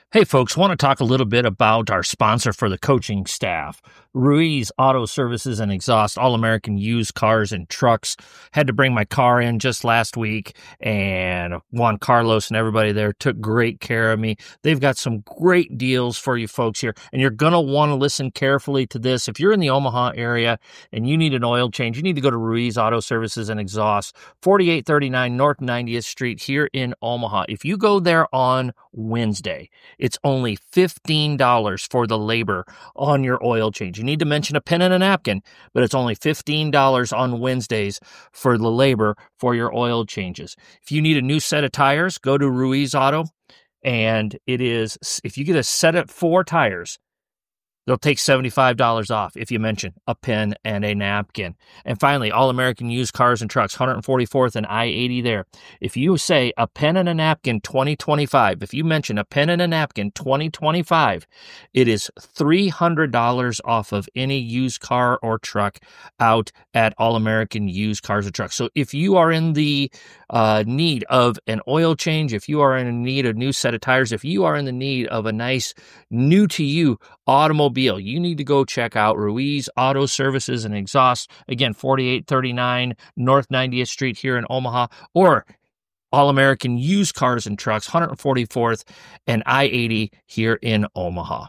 Hey, folks, want to talk a little bit about our sponsor for the coaching staff, Ruiz Auto Services and Exhaust, All-American Used Cars and Trucks. Had to bring my car in just last week, and Juan Carlos and everybody there took great care of me. They've got some great deals for you folks here, and you're going to want to listen carefully to this. If you're in the Omaha area and you need an oil change, you need to go to Ruiz Auto Services and Exhaust, 4839 North 90th Street here in Omaha. If you go there on Wednesday, it's only $15 for the labor on your oil change. You need to mention a pen and a napkin, but it's only $15 on Wednesdays for the labor for your oil changes. If you need a new set of tires, go to Ruiz Auto, and it is, if you get a set of 4 tires, they'll take $75 off if you mention a pen and a napkin. And finally, All-American Used Cars and Trucks, 144th and I-80 there. If you say a pen and a napkin 2025, if you mention a pen and a napkin 2025, it is $300 off of any used car or truck out at All-American Used Cars and Trucks. So if you are in the need of an oil change, if you are in need of a new set of tires, if you are in the need of a nice new-to-you automobile, you need to go check out Ruiz Auto Services and Exhaust. Again, 4839 North 90th Street here in Omaha, or All-American Used Cars and Trucks, 144th and I-80 here in Omaha.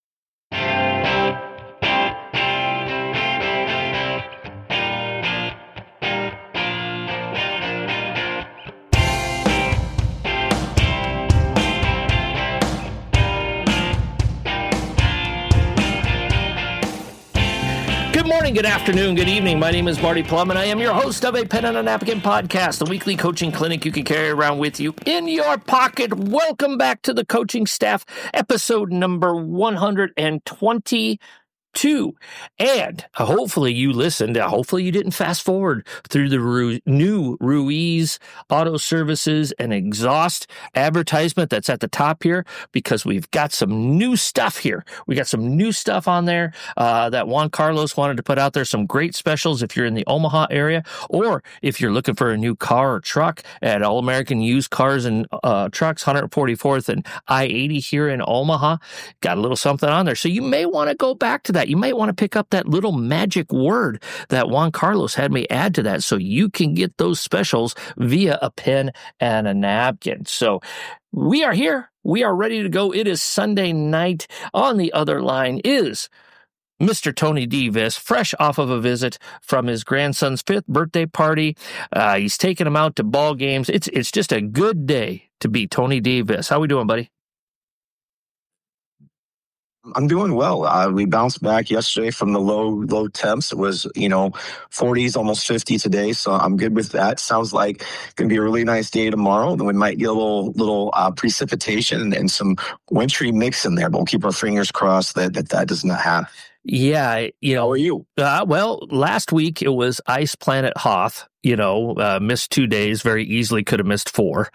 Good morning, good afternoon, good evening. My name is Marty Plum, and I am your host of a Pen and a Napkin podcast, the weekly coaching clinic you can carry around with you in your pocket. Welcome back to the coaching staff, episode number 122. And hopefully you listened. Hopefully you didn't fast forward through the new Ruiz Auto Services and Exhaust advertisement that's at the top here, because we've got some new stuff here. We got some new stuff on there that Juan Carlos wanted to put out there. Some great specials if you're in the Omaha area, or if you're looking for a new car or truck at All-American Used Cars and Trucks, 144th and I-80 here in Omaha. Got a little something on there. So you may want to go back to that. You might want to pick up that little magic word that Juan Carlos had me add to that, so you can get those specials via a pen and a napkin. So we are here. We are ready to go. It is Sunday night. On the other line is Mr. Tony D. Viss, fresh off of a visit from his grandson's 5th birthday party. He's taking him out to ball games. It's just a good day to be Tony D. Viss. How we doing, buddy? I'm doing well. We bounced back yesterday from the low temps. It was, 40s, almost 50 today. So I'm good with that. Sounds like it's going to be a really nice day tomorrow. Then we might get a little precipitation and some wintry mix in there, but we'll keep our fingers crossed that does not happen. Yeah, How are you? Well, last week it was Ice Planet Hoth, missed 2 days, very easily could have missed 4.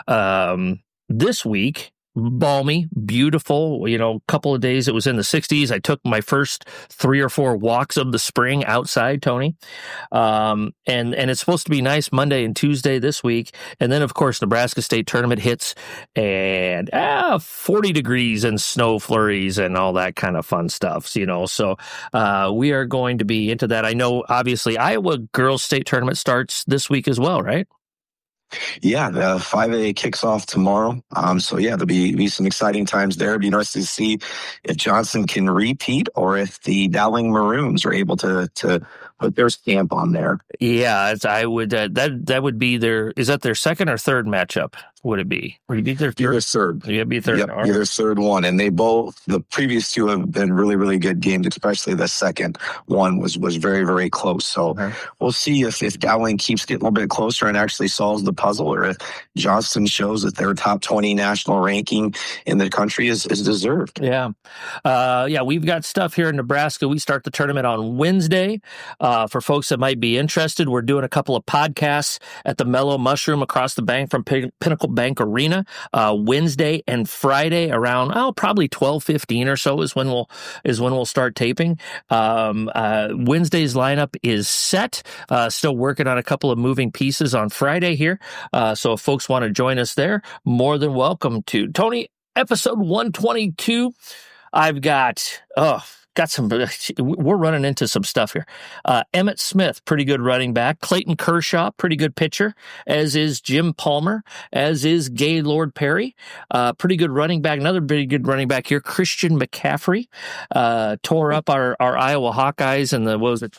This week, balmy, beautiful, couple of days it was in the 60s. I took my first 3 or 4 walks of the spring outside, Tony. And it's supposed to be nice Monday and Tuesday this week. And then, of course, Nebraska State Tournament hits, and 40 degrees and snow flurries and all that kind of fun stuff, So we are going to be into that. I know, obviously, Iowa Girls State Tournament starts this week as well, right? Yeah, the 5A kicks off tomorrow. So there'll be some exciting times there. It'll be interesting to see if Johnson can repeat or if the Dowling Maroons are able to put their stamp on there. Yeah, I would. That would be is that their second or third matchup? Would it be? Or you be their third? You'd be third. Yep, you're their third one, and the previous 2 have been really, really good games. Especially the second one was very, very close. So We'll see if Dowling keeps getting a little bit closer and actually solves the puzzle, or if Johnston shows that their top 20 national ranking in the country is deserved. Yeah, we've got stuff here in Nebraska. We start the tournament on Wednesday. For folks that might be interested, we're doing a couple of podcasts at the Mellow Mushroom across the bank from Pinnacle Bank Arena, Wednesday and Friday around probably 12:15 or so is when we'll start taping. Wednesday's lineup is set. Still working on a couple of moving pieces on Friday here. So if folks want to join us there, more than welcome to. Tony, episode 122. I've got some. We're running into some stuff here. Emmitt Smith, pretty good running back. Clayton Kershaw, pretty good pitcher, as is Jim Palmer, as is Gaylord Perry. Pretty good running back. Another pretty good running back here, Christian McCaffrey, tore up our Iowa Hawkeyes in the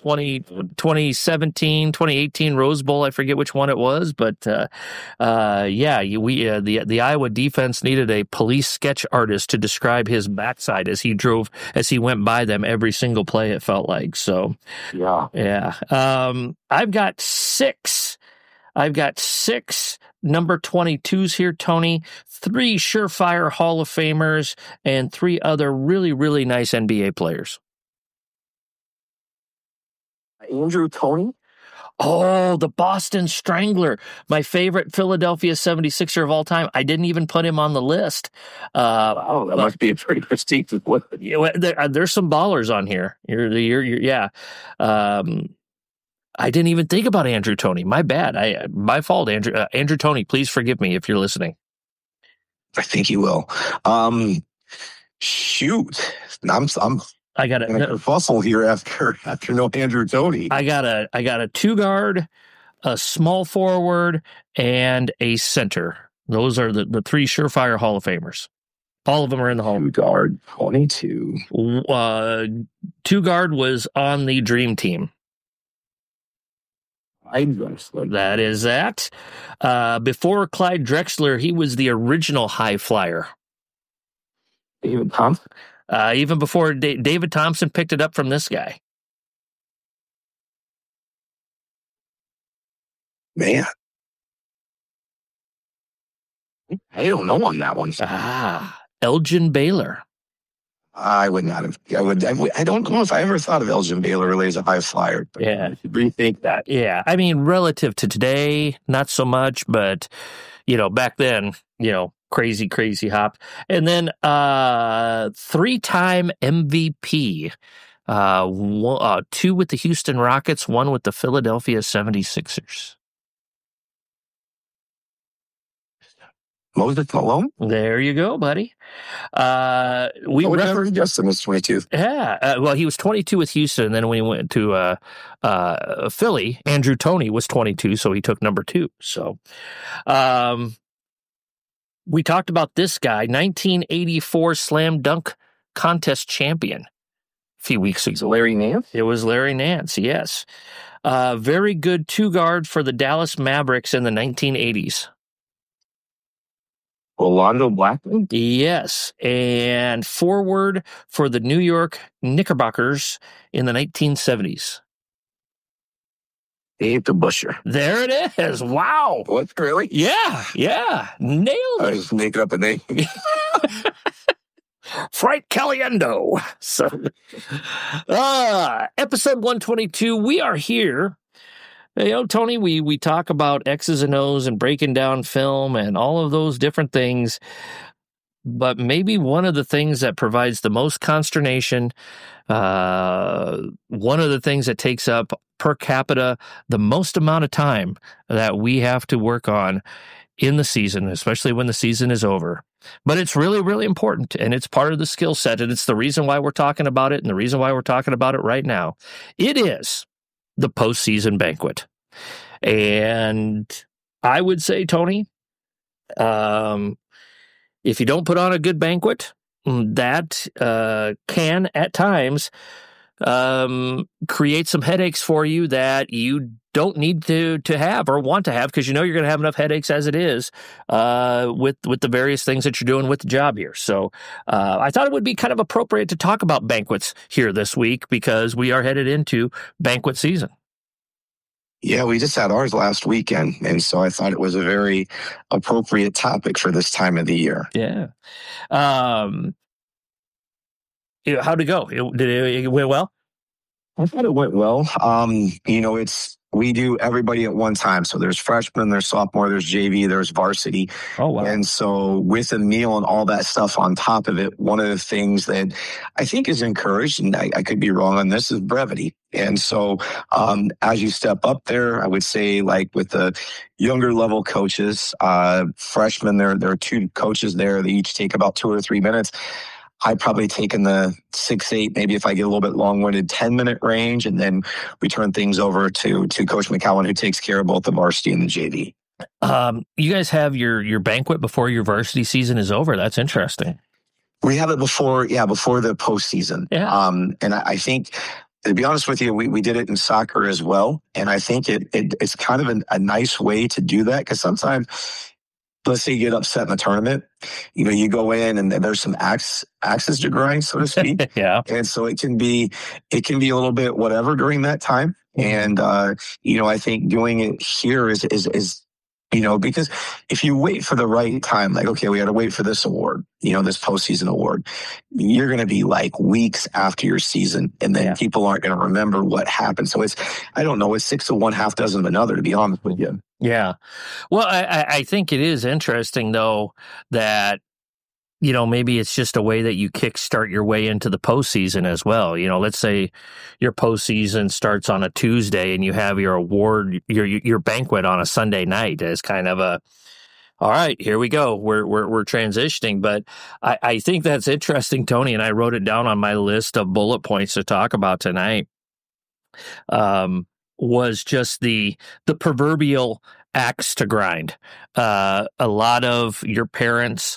2017, 2018 Rose Bowl. I forget which one it was, but the Iowa defense needed a police sketch artist to describe his backside as he went by them every single play, it felt like. So yeah. I've got six number 22s here, Tony. 3 surefire Hall of Famers and 3 other really, really nice NBA players. Andrew Toney. Oh, the Boston Strangler, my favorite Philadelphia 76er of all time. I didn't even put him on the list. That must be a pretty prestigious one. There's some ballers on here. I didn't even think about Andrew Toney. My bad. My fault, Andrew. Andrew Toney, please forgive me if you're listening. I think he will. Shoot, I got a fossil here after no Andrew Toney. I got a 2-guard, a small forward, and a center. Those are the 3 surefire Hall of Famers. All of them are in the Hall. 2-guard, 22. 2-guard was on the Dream Team. Clyde Drexler. That is that. Before Clyde Drexler, he was the original high flyer. David Thompson. Even before David Thompson picked it up from this guy. Man. I don't know on that one. Elgin Baylor. I would not have. I don't know if I ever thought of Elgin Baylor really as a high flyer. But yeah. I should rethink that. Yeah. I mean, relative to today, not so much, but, back then, crazy hop. And then 3-time MVP. 2 with the Houston Rockets, 1 with the Philadelphia 76ers. Moses Malone? There you go, buddy. Justin was 22. Yeah. Well, he was 22 with Houston, and then when he went to Philly, Andrew Toney was 22, so he took number 2. So we talked about this guy, 1984 Slam Dunk Contest champion a few weeks ago. Larry Nance? It was Larry Nance, yes. Very good 2-guard for the Dallas Mavericks in the 1980s. Orlando Blackman? Yes, and forward for the New York Knickerbockers in the 1970s. Dave DeBusschere. There it is. Wow. What, really? Yeah. Nailed it. I was making up a name. Frank Caliendo. So, episode 122, we are here. Tony, we talk about X's and O's and breaking down film and all of those different things. But maybe one of the things that provides the most consternation, one of the things that takes up per capita the most amount of time that we have to work on in the season, especially when the season is over. But it's really, really important, and it's part of the skill set, and it's the reason why we're talking about it and the reason why we're talking about it right now. It is the postseason banquet. And I would say, Tony, if you don't put on a good banquet, that can at times create some headaches for you that you don't need to have or want to have, because you're going to have enough headaches as it is with the various things that you're doing with the job here. So I thought it would be kind of appropriate to talk about banquets here this week, because we are headed into banquet season. Yeah, we just had ours last weekend, and so I thought it was a very appropriate topic for this time of the year. Yeah. How'd it go? Did it went well? I thought it went well. It's We do everybody at one time. So there's freshmen, there's sophomore, there's JV, there's varsity. Oh, wow. And so with a meal and all that stuff on top of it, one of the things that I think is encouraged, and I could be wrong on this, is brevity. And so as you step up there, I would say like with the younger level coaches, freshmen, there are two coaches there. They each take about 2 or 3 minutes. I've probably taken the 6, 8, maybe if I get a little bit long-winded, 10-minute range, and then we turn things over to Coach McCowan, who takes care of both the varsity and the JV. You guys have your banquet before your varsity season is over. That's interesting. We have it before the postseason. Yeah. And I think, to be honest with you, we did it in soccer as well. And I think it's kind of a nice way to do that, because sometimes, let's say you get upset in the tournament, you go in and there's some axes to grind, so to speak. Yeah. And so it can be a little bit whatever during that time. And, I think doing it here is because if you wait for the right time, like, okay, we got to wait for this award, this postseason award, you're going to be like weeks after your season, and then people aren't going to remember what happened. So it's 6 of one, half dozen of another, to be honest with you. Yeah. Well, I think it is interesting, though, that maybe it's just a way that you kickstart your way into the postseason as well. Let's say your postseason starts on a Tuesday and you have your award, your banquet on a Sunday night as kind of all right, here we go. We're transitioning. But I think that's interesting, Tony, and I wrote it down on my list of bullet points to talk about tonight. Was just the proverbial axe to grind. A lot of your parents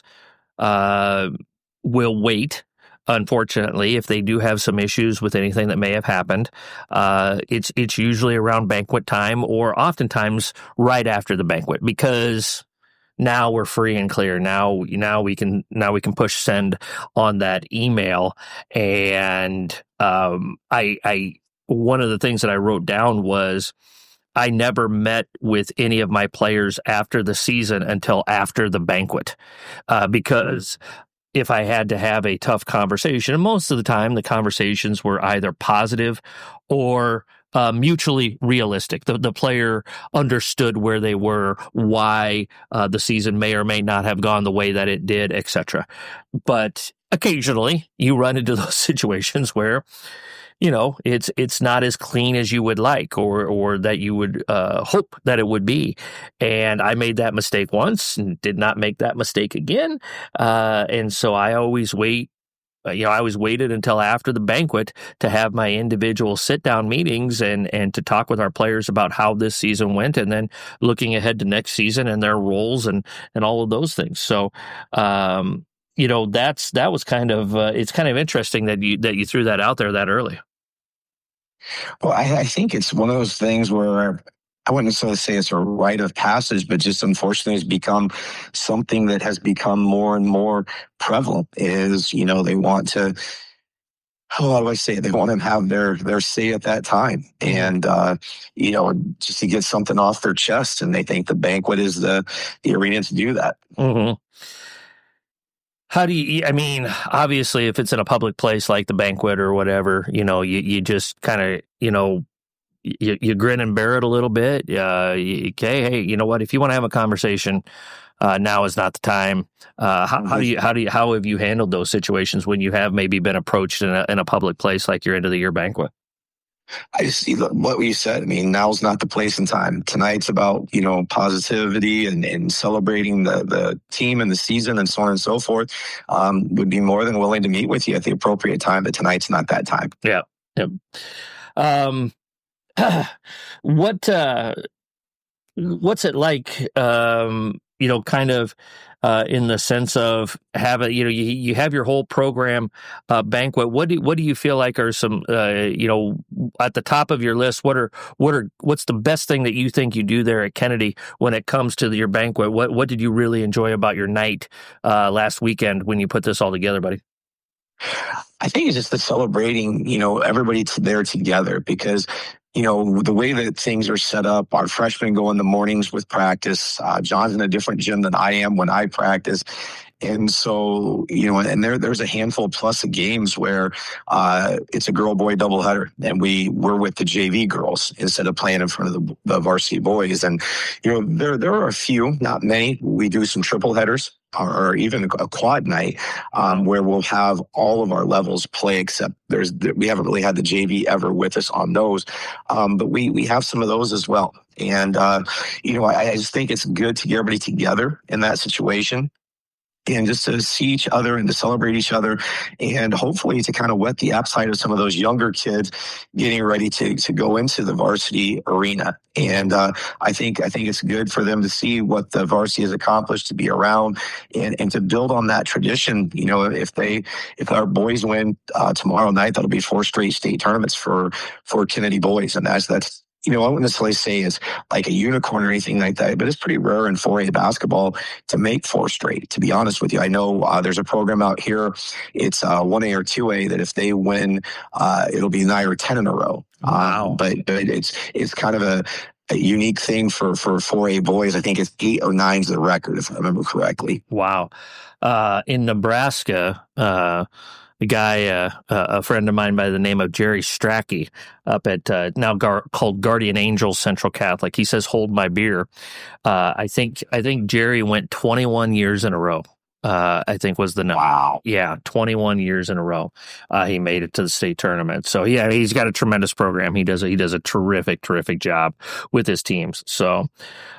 will wait, unfortunately, if they do have some issues with anything that may have happened. It's usually around banquet time, or oftentimes right after the banquet, because now we're free and clear. Now we can push send on that email. And I one of the things that I wrote down was, I never met with any of my players after the season until after the banquet, because if I had to have a tough conversation, and most of the time the conversations were either positive or mutually realistic. The player understood where they were, why the season may or may not have gone the way that it did, etc. But occasionally you run into those situations where it's not as clean as you would like, or that you would hope that it would be. And I made that mistake once and did not make that mistake again. And so I always wait. I always waited until after the banquet to have my individual sit-down meetings and to talk with our players about how this season went, and then looking ahead to next season and their roles and all of those things. So, that was kind of it's kind of interesting that you threw that out there that early. Well, I think it's one of those things where I wouldn't necessarily say it's a rite of passage, but just unfortunately has become something that has become more and more prevalent. Is they want to, how do I say it? They want to have their say at that time, and just to get something off their chest, and they think the banquet is the arena to do that. Mm-hmm. How do you, obviously, if it's in a public place like the banquet or whatever, you just kind of, you grin and bear it a little bit. Okay, hey, you know what? If you want to have a conversation, now is not the time. How have you handled those situations when you have maybe been approached in a public place like your end of the year banquet? I see what you said. Now's not the place and time. Tonight's about, positivity and celebrating the team and the season and so on and so forth. Would be more than willing to meet with you at the appropriate time, but tonight's not that time. Yeah. Yep. What's it like, kind of in the sense of having, you have your whole program banquet. What do you feel like are some, at the top of your list? What's the best thing that you think you do there at Kennedy when it comes to your banquet? What did you really enjoy about your night last weekend when you put this all together, buddy? I think it's just the celebrating, everybody there together, because the way that things are set up, our freshmen go in the mornings with practice. John's in a different gym than I am when I practice. And so, and there's a handful plus of games where it's a girl-boy doubleheader, and we're with the JV girls instead of playing in front of the varsity boys. And, there are a few, not many. We do some triple headers or even a quad night where we'll have all of our levels play, except we haven't really had the JV ever with us on those. But we have some of those as well. And, I just think it's good to get everybody together in that situation, and just to see each other and to celebrate each other, and hopefully to kind of whet the appetite of some of those younger kids getting ready to go into the varsity arena. And I think it's good for them to see what the varsity has accomplished, to be around and to build on that tradition. If our boys win tomorrow night, that'll be 4 straight state tournaments for Kennedy boys, and that's I wouldn't necessarily say it's like a unicorn or anything like that, but it's pretty rare in 4A basketball to make 4 straight, to be honest with you. I know there's a program out here, it's 1A or 2A, that if they win, it'll be 9 or 10 in a row. Wow. But it's kind of a unique thing for 4A boys. I think it's 8 or 9 is the record, if I remember correctly. Wow. In Nebraska, a guy, a friend of mine by the name of Jerry Strachey, up at now called Guardian Angels Central Catholic. He says, "Hold my beer." I think Jerry went 21 years in a row. I think was the number. Wow. Yeah, 21 years in a row. He made it to the state tournament. So yeah, he's got a tremendous program. He does a terrific job with his teams. So,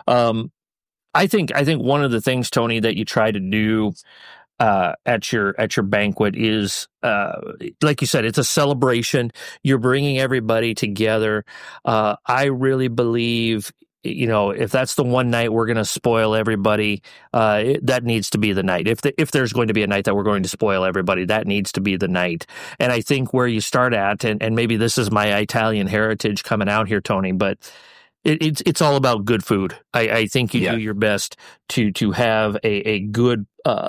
I think one of the things, Tony, that you try to do at your banquet is, like you said, it's a celebration. You're bringing everybody together. I really believe, if that's the one night we're going to spoil everybody, that needs to be the night. If there's going to be a night that we're going to spoil everybody, that needs to be the night. And I think where you start at, and maybe this is my Italian heritage coming out here, Tony, but it's all about good food. I think you do your best to have a good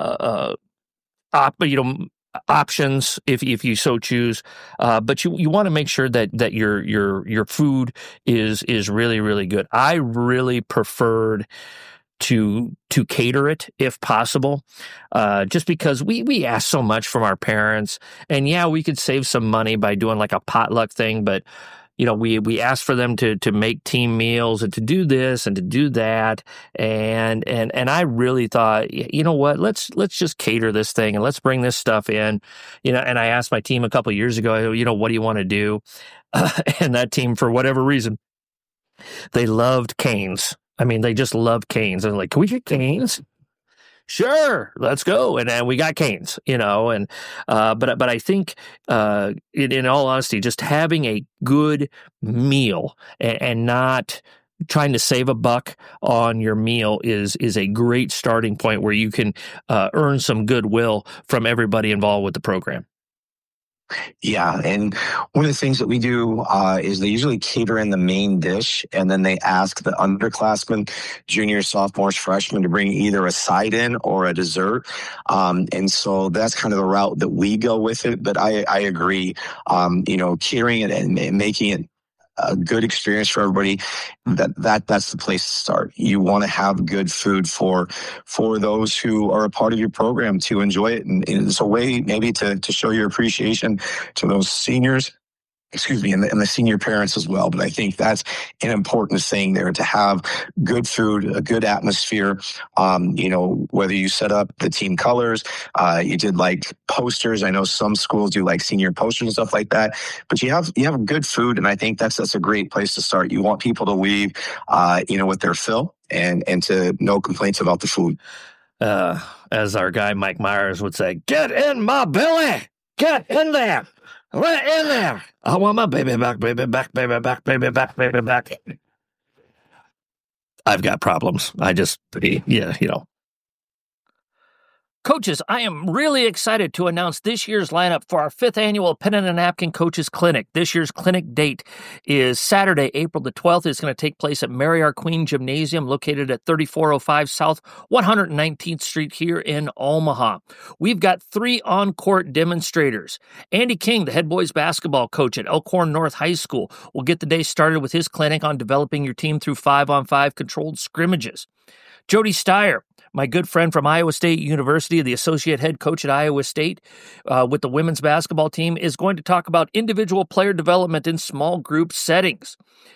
options if you so choose, but you want to make sure that your food is really, really good. I really preferred to cater it if possible, just because we ask so much from our parents, and yeah, we could save some money by doing like a potluck thing, but we asked for them to make team meals and to do this and to do that. And I really thought, what, let's just cater this thing and let's bring this stuff in, and I asked my team a couple of years ago, what do you want to do? And that team, for whatever reason, they loved canes. I mean, they just loved canes. And like, can we get canes? Sure, let's go. And then we got canes, but I think, in all honesty, just having a good meal and not trying to save a buck on your meal is a great starting point where you can earn some goodwill from everybody involved with the program. Yeah, and one of the things that we do is they usually cater in the main dish, and then they ask the underclassmen, juniors, sophomores, freshmen, to bring either a side in or a dessert. And so that's kind of the route that we go with it. But I agree, catering it and making it a good experience for everybody, that's the place to start. You want to have good food for those who are a part of your program to enjoy it, and it's a way maybe to show your appreciation to those seniors, and the senior parents as well. But I think that's an important thing there, to have good food, a good atmosphere. Whether you set up the team colors, you did like posters. I know some schools do like senior posters and stuff like that. But you have good food, and I think that's a great place to start. You want people to leave, with their fill and to no complaints about the food. As our guy Mike Myers would say, "Get in my belly, get in there. Right in there. I want my baby back, baby back, baby back, baby back, baby back." I've got problems. Coaches, I am really excited to announce this year's lineup for our 5th annual Pen and a Napkin Coaches Clinic. This year's clinic date is Saturday, April the 12th. It's going to take place at Mary R. Queen Gymnasium, located at 3405 South 119th Street here in Omaha. We've got 3 on-court demonstrators. Andy King, the head boys basketball coach at Elkhorn North High School, will get the day started with his clinic on developing your team through 5-on-5 controlled scrimmages. Jody Steyer, my good friend from Iowa State University, the associate head coach at Iowa State with the women's basketball team, is going to talk about individual player development in small group settings.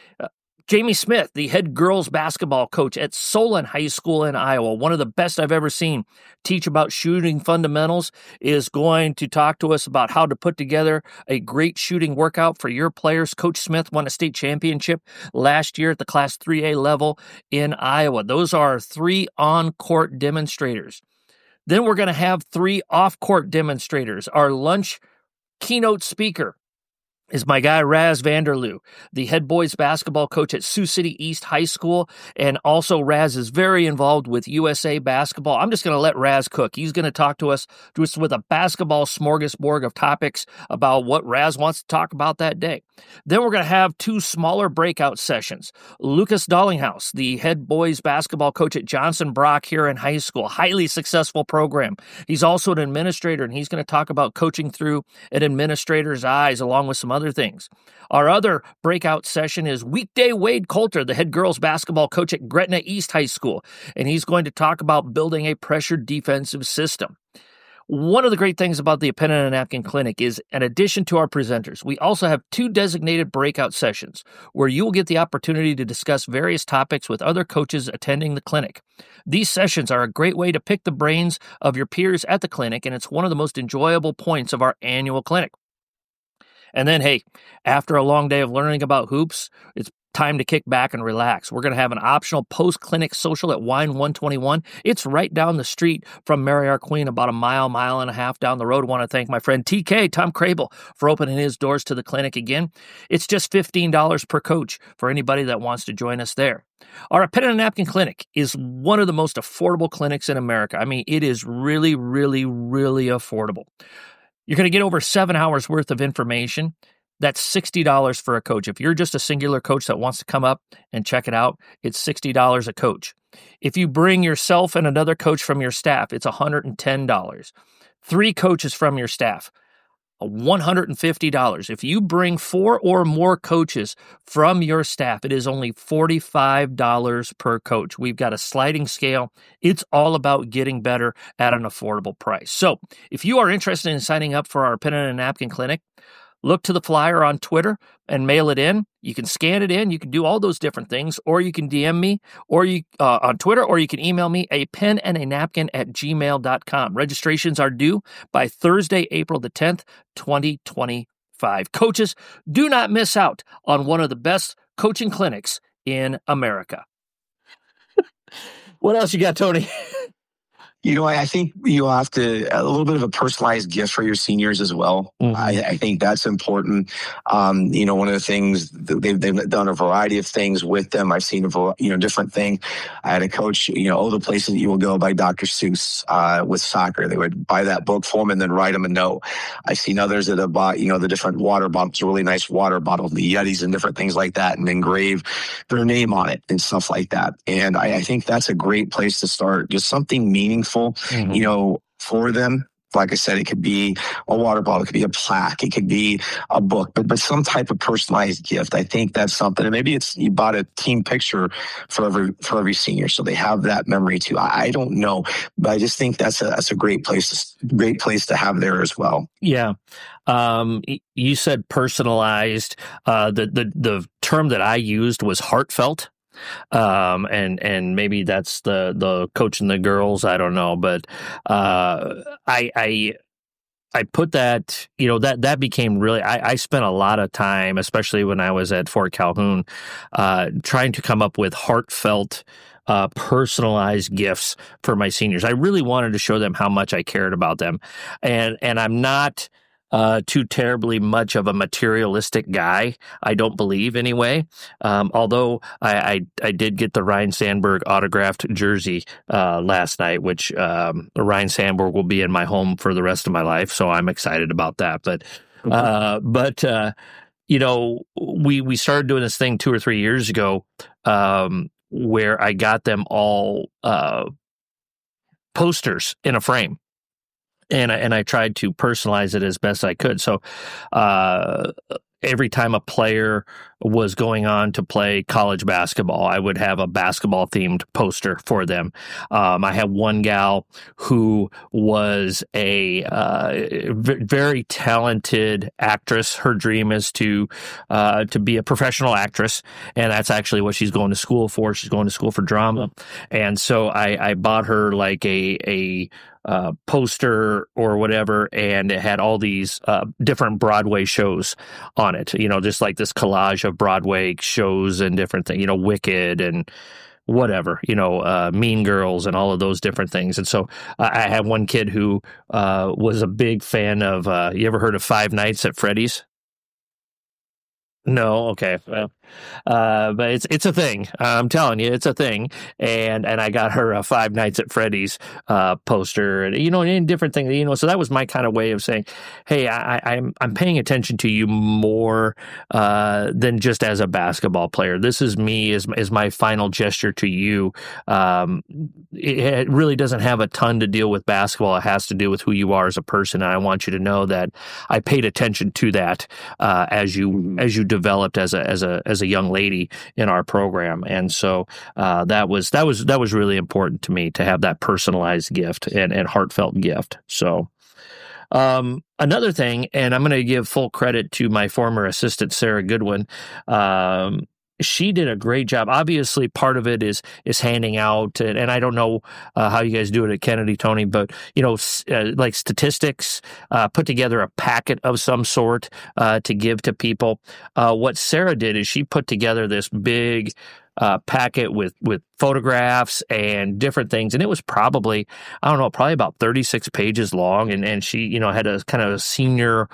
Jamie Smith, the head girls basketball coach at Solon High School in Iowa, one of the best I've ever seen teach about shooting fundamentals, is going to talk to us about how to put together a great shooting workout for your players. Coach Smith won a state championship last year at the Class 3A level in Iowa. Those are 3 on-court demonstrators. Then we're going to have 3 off-court demonstrators. Our lunch keynote speaker is my guy Raz Vanderloo, the head boys basketball coach at Sioux City East High School, and also Raz is very involved with USA Basketball. I'm just going to let Raz cook. He's going to talk to us just with a basketball smorgasbord of topics about what Raz wants to talk about that day. Then we're going to have 2 smaller breakout sessions. Lucas Dollinghouse, the head boys basketball coach at Johnson Brock here in high school, highly successful program. He's also an administrator, and he's going to talk about coaching through an administrator's eyes along with some other things. Our other breakout session is weekday Wade Coulter, the head girls basketball coach at Gretna East High School, and he's going to talk about building a pressured defensive system. One of the great things about the Pen and a Napkin Clinic is, in addition to our presenters, we also have 2 designated breakout sessions where you will get the opportunity to discuss various topics with other coaches attending the clinic. These sessions are a great way to pick the brains of your peers at the clinic, and it's one of the most enjoyable points of our annual clinic. And then, hey, after a long day of learning about hoops, it's time to kick back and relax. We're going to have an optional post-clinic social at Wine 121. It's right down the street from Mary Our Queen, about a mile and a half down the road. I want to thank my friend TK, Tom Crable, for opening his doors to the clinic again. It's just $15 per coach for anybody that wants to join us there. Our Pen and a Napkin Clinic is one of the most affordable clinics in America. I mean, it is really, really, really affordable. You're going to get over 7 hours worth of information. That's $60 for a coach. If you're just a singular coach that wants to come up and check it out, it's $60 a coach. If you bring yourself and another coach from your staff, it's $110. 3 coaches from your staff, $150. If you bring 4 or more coaches from your staff, it is only $45 per coach. We've got a sliding scale. It's all about getting better at an affordable price. So if you are interested in signing up for our Pen and a Napkin Clinic, look to the flyer on Twitter and mail it in. You can scan it in. You can do all those different things, or you can DM me or you on Twitter, or you can email me a penandanapkin@gmail.com. Registrations are due by Thursday, April the 10th, 2025. Coaches, do not miss out on one of the best coaching clinics in America. What else you got, Tony? I think you'll have a little bit of a personalized gift for your seniors as well. Mm-hmm. I think that's important. One of the things they've done a variety of things with them. I've seen different thing. I had a coach, The Places You Will Go by Dr. Seuss with soccer. They would buy that book for them and then write them a note. I've seen others that have bought, the different water bottles, really nice water bottles, the Yetis and different things like that, and engrave their name on it and stuff like that. And I think that's a great place to start. Just something meaningful. Mm-hmm. For them. Like I said, it could be a water bottle, it could be a plaque, it could be a book, but some type of personalized gift. I think that's something. And maybe it's you bought a team picture for every senior, so they have that memory too. I don't know, but I just think that's a great place to have there as well. Yeah. You said personalized. The term that I used was heartfelt. And maybe that's the coach and the girls. I don't know, but I put that, that became really, I spent a lot of time, especially when I was at Fort Calhoun, trying to come up with heartfelt, personalized gifts for my seniors. I really wanted to show them how much I cared about them. And I'm not too terribly much of a materialistic guy, I don't believe anyway. Although I did get the Ryan Sandberg autographed jersey last night, which Ryan Sandberg will be in my home for the rest of my life, so I'm excited about that. But we started doing this thing 2 or 3 years ago where I got them all posters in a frame. And I tried to personalize it as best I could. So every time a player was going on to play college basketball, I would have a basketball themed poster for them. I had one gal who was a very talented actress. Her dream is to be a professional actress, and that's actually what she's going to school for. She's going to school for drama, and so I bought her like a poster or whatever, and it had all these different Broadway shows on it, just like this collage of Broadway shows and different things, Wicked and whatever, Mean Girls and all of those different things. And so I had one kid who was a big fan of, you ever heard of Five Nights at Freddy's? No, okay. Well, but it's a thing. I'm telling you, it's a thing. And I got her a Five Nights at Freddy's poster, and and different things. So that was my kind of way of saying, hey, I'm paying attention to you more than just as a basketball player. This is me as my final gesture to you. It really doesn't have a ton to deal with basketball. It has to do with who you are as a person, and I want you to know that I paid attention to that as you developed as a young lady in our program. And so that was really important to me to have that personalized gift and heartfelt gift. So another thing, and I'm going to give full credit to my former assistant, Sarah Goodwin. She did a great job. Obviously, part of it is handing out, and I don't know how you guys do it at Kennedy, Tony, but like statistics, put together a packet of some sort to give to people. What Sarah did is she put together this big packet with photographs and different things, and it was probably about 36 pages long, and she had a kind of a senior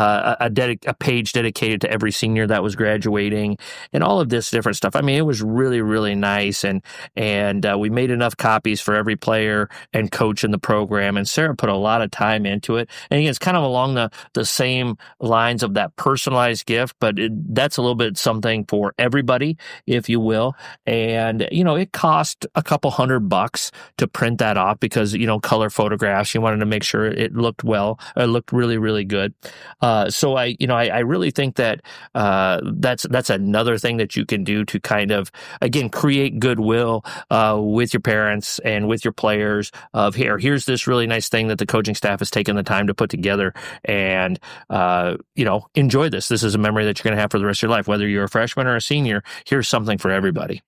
a page dedicated to every senior that was graduating and all of this different stuff. I mean, it was really, really nice, and we made enough copies for every player and coach in the program, and Sarah put a lot of time into it. And again, it's kind of along the same lines of that personalized gift, but that's a little bit something for everybody, if you will. And it cost a couple $100 to print that off because color photographs, you wanted to make sure it looked well, it looked really, really good. So I really think that that's another thing that you can do to kind of, again, create goodwill with your parents and with your players of here's this really nice thing that the coaching staff has taken the time to put together, and enjoy this. This is a memory that you're going to have for the rest of your life, whether you're a freshman or a senior. Here's something for everybody.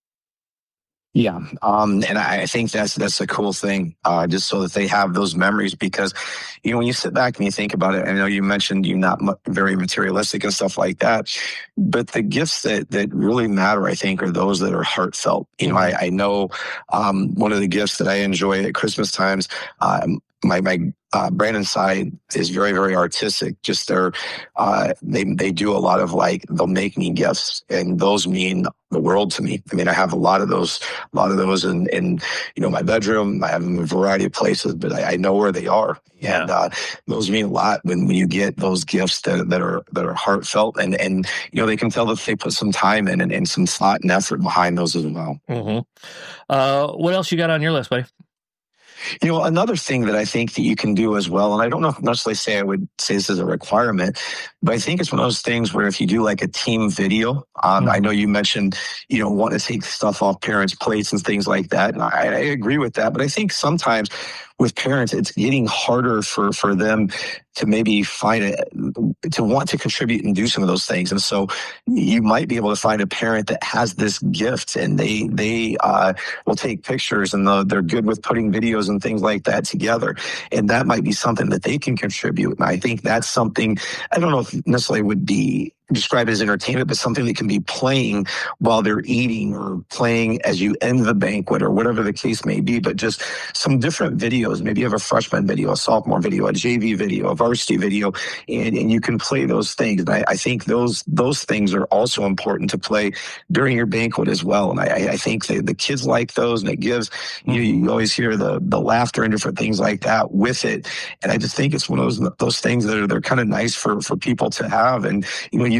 Yeah. And I think that's a cool thing, just so that they have those memories, because, when you sit back and you think about it, I know you mentioned you're not very materialistic and stuff like that, but the gifts that really matter, I think, are those that are heartfelt. I know, one of the gifts that I enjoy at Christmas times, my Brandon's side is very, very artistic. Just they do a lot of they'll make me gifts, and those mean the world to me. I mean, I have a lot of those in my bedroom. I have them in a variety of places, but I know where they are. Yeah. And those mean a lot when you get those gifts that are heartfelt, and they can tell that they put some time in and some thought and effort behind those as well. Mm-hmm. What else you got on your list, buddy? Another thing that I think that you can do as well, and I don't know if necessarily I would say this is a requirement, but I think it's one of those things where if you do like a team video, I know you mentioned, want to take stuff off parents' plates and things like that. And I agree with that. But I think sometimes with parents, it's getting harder for them to maybe to want to contribute and do some of those things. And so you might be able to find a parent that has this gift, and they will take pictures, and they're good with putting videos and things like that together. And that might be something that they can contribute. And I think that's something, I don't know if necessarily would be described as entertainment, but something that can be playing while they're eating, or playing as you end the banquet, or whatever the case may be. But just some different videos. Maybe you have a freshman video, a sophomore video, a JV video, a varsity video, and you can play those things. And I think those things are also important to play during your banquet as well. And I think the kids like those, and it gives, you always hear the laughter and different things like that with it. And I just think it's one of those things that they're kind of nice for people to have. And, you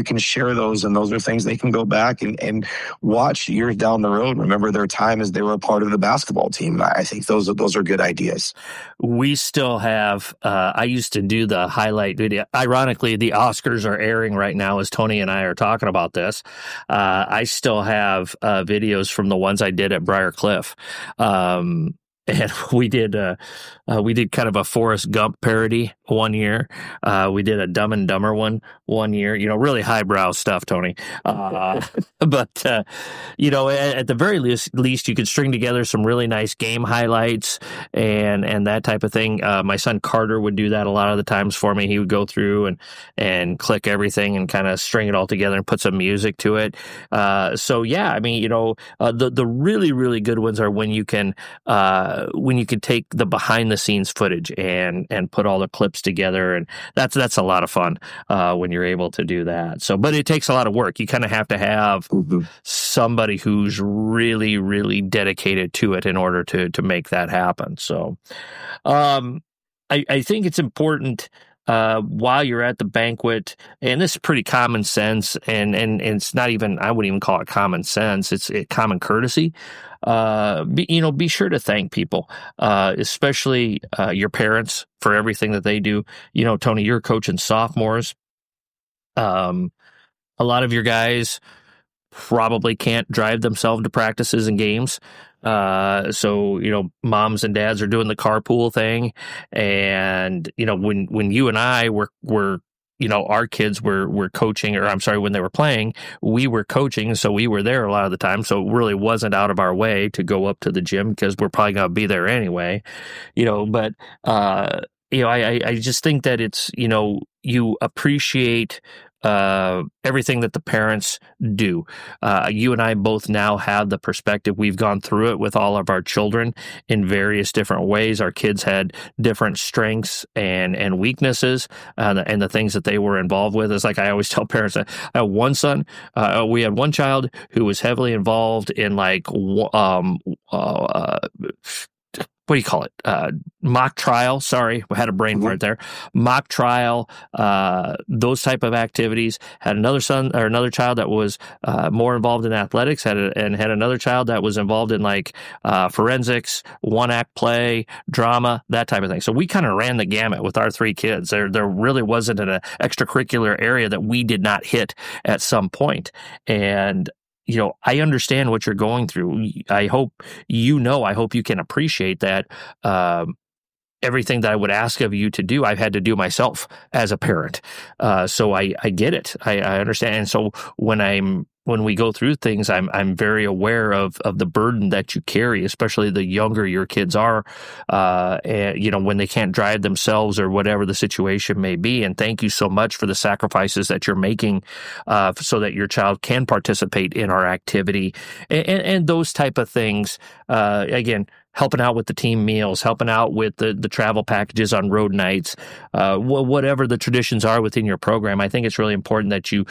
can share those, and those are things they can go back and watch years down the road. Remember their time as they were a part of the basketball team. I think those are good ideas. We still have, I used to do the highlight video. Ironically, the Oscars are airing right now as Tony and I are talking about this. I still have videos from the ones I did at Briar Cliff. And we did kind of a Forrest Gump parody one year. We did a Dumb and Dumber one year, really highbrow stuff, Tony. But at the very least, you could string together some really nice game highlights and that type of thing. My son Carter would do that a lot of the times for me. He would go through and click everything and kind of string it all together and put some music to it. So yeah, I mean, the really, really good ones are when you can take the behind the scenes footage and put all the clips together, and that's a lot of fun when you're able to do that. So, but it takes a lot of work. You kind of have to have somebody who's really, really dedicated to it in order to make that happen. So, I think it's important while you're at the banquet, and this is pretty common sense, and it's not even, I wouldn't even call it common sense. It's common courtesy. Be sure to thank people, especially your parents for everything that they do. Tony, you're coaching sophomores. A lot of your guys probably can't drive themselves to practices and games. So, moms and dads are doing the carpool thing. And, when you and I were our kids were coaching, or I'm sorry, when they were playing, we were coaching. So we were there a lot of the time. So it really wasn't out of our way to go up to the gym because we're probably going to be there anyway, but, I just think that it's, you appreciate everything that the parents do. You and I both now have the perspective. We've gone through it with all of our children in various different ways. Our kids had different strengths and weaknesses, and the things that they were involved with. It's like I always tell parents that I have one son. We had one child who was heavily involved in what do you call it? Mock trial. Sorry, we had a brain fart there. Mock trial, those type of activities. Had another son or another child that was more involved in athletics. Had another child that was involved in forensics, one act play, drama, that type of thing. So we kind of ran the gamut with our three kids. There really wasn't an extracurricular area that we did not hit at some point. And I understand what you're going through. I hope you can appreciate that. Everything that I would ask of you to do, I've had to do myself as a parent. So I get it. I understand. And so when we go through things, I'm very aware of the burden that you carry, especially the younger your kids are, and when they can't drive themselves or whatever the situation may be. And thank you so much for the sacrifices that you're making, so that your child can participate in our activity and those type of things. Again, helping out with the team meals, helping out with the travel packages on road nights, whatever the traditions are within your program. I think it's really important that you,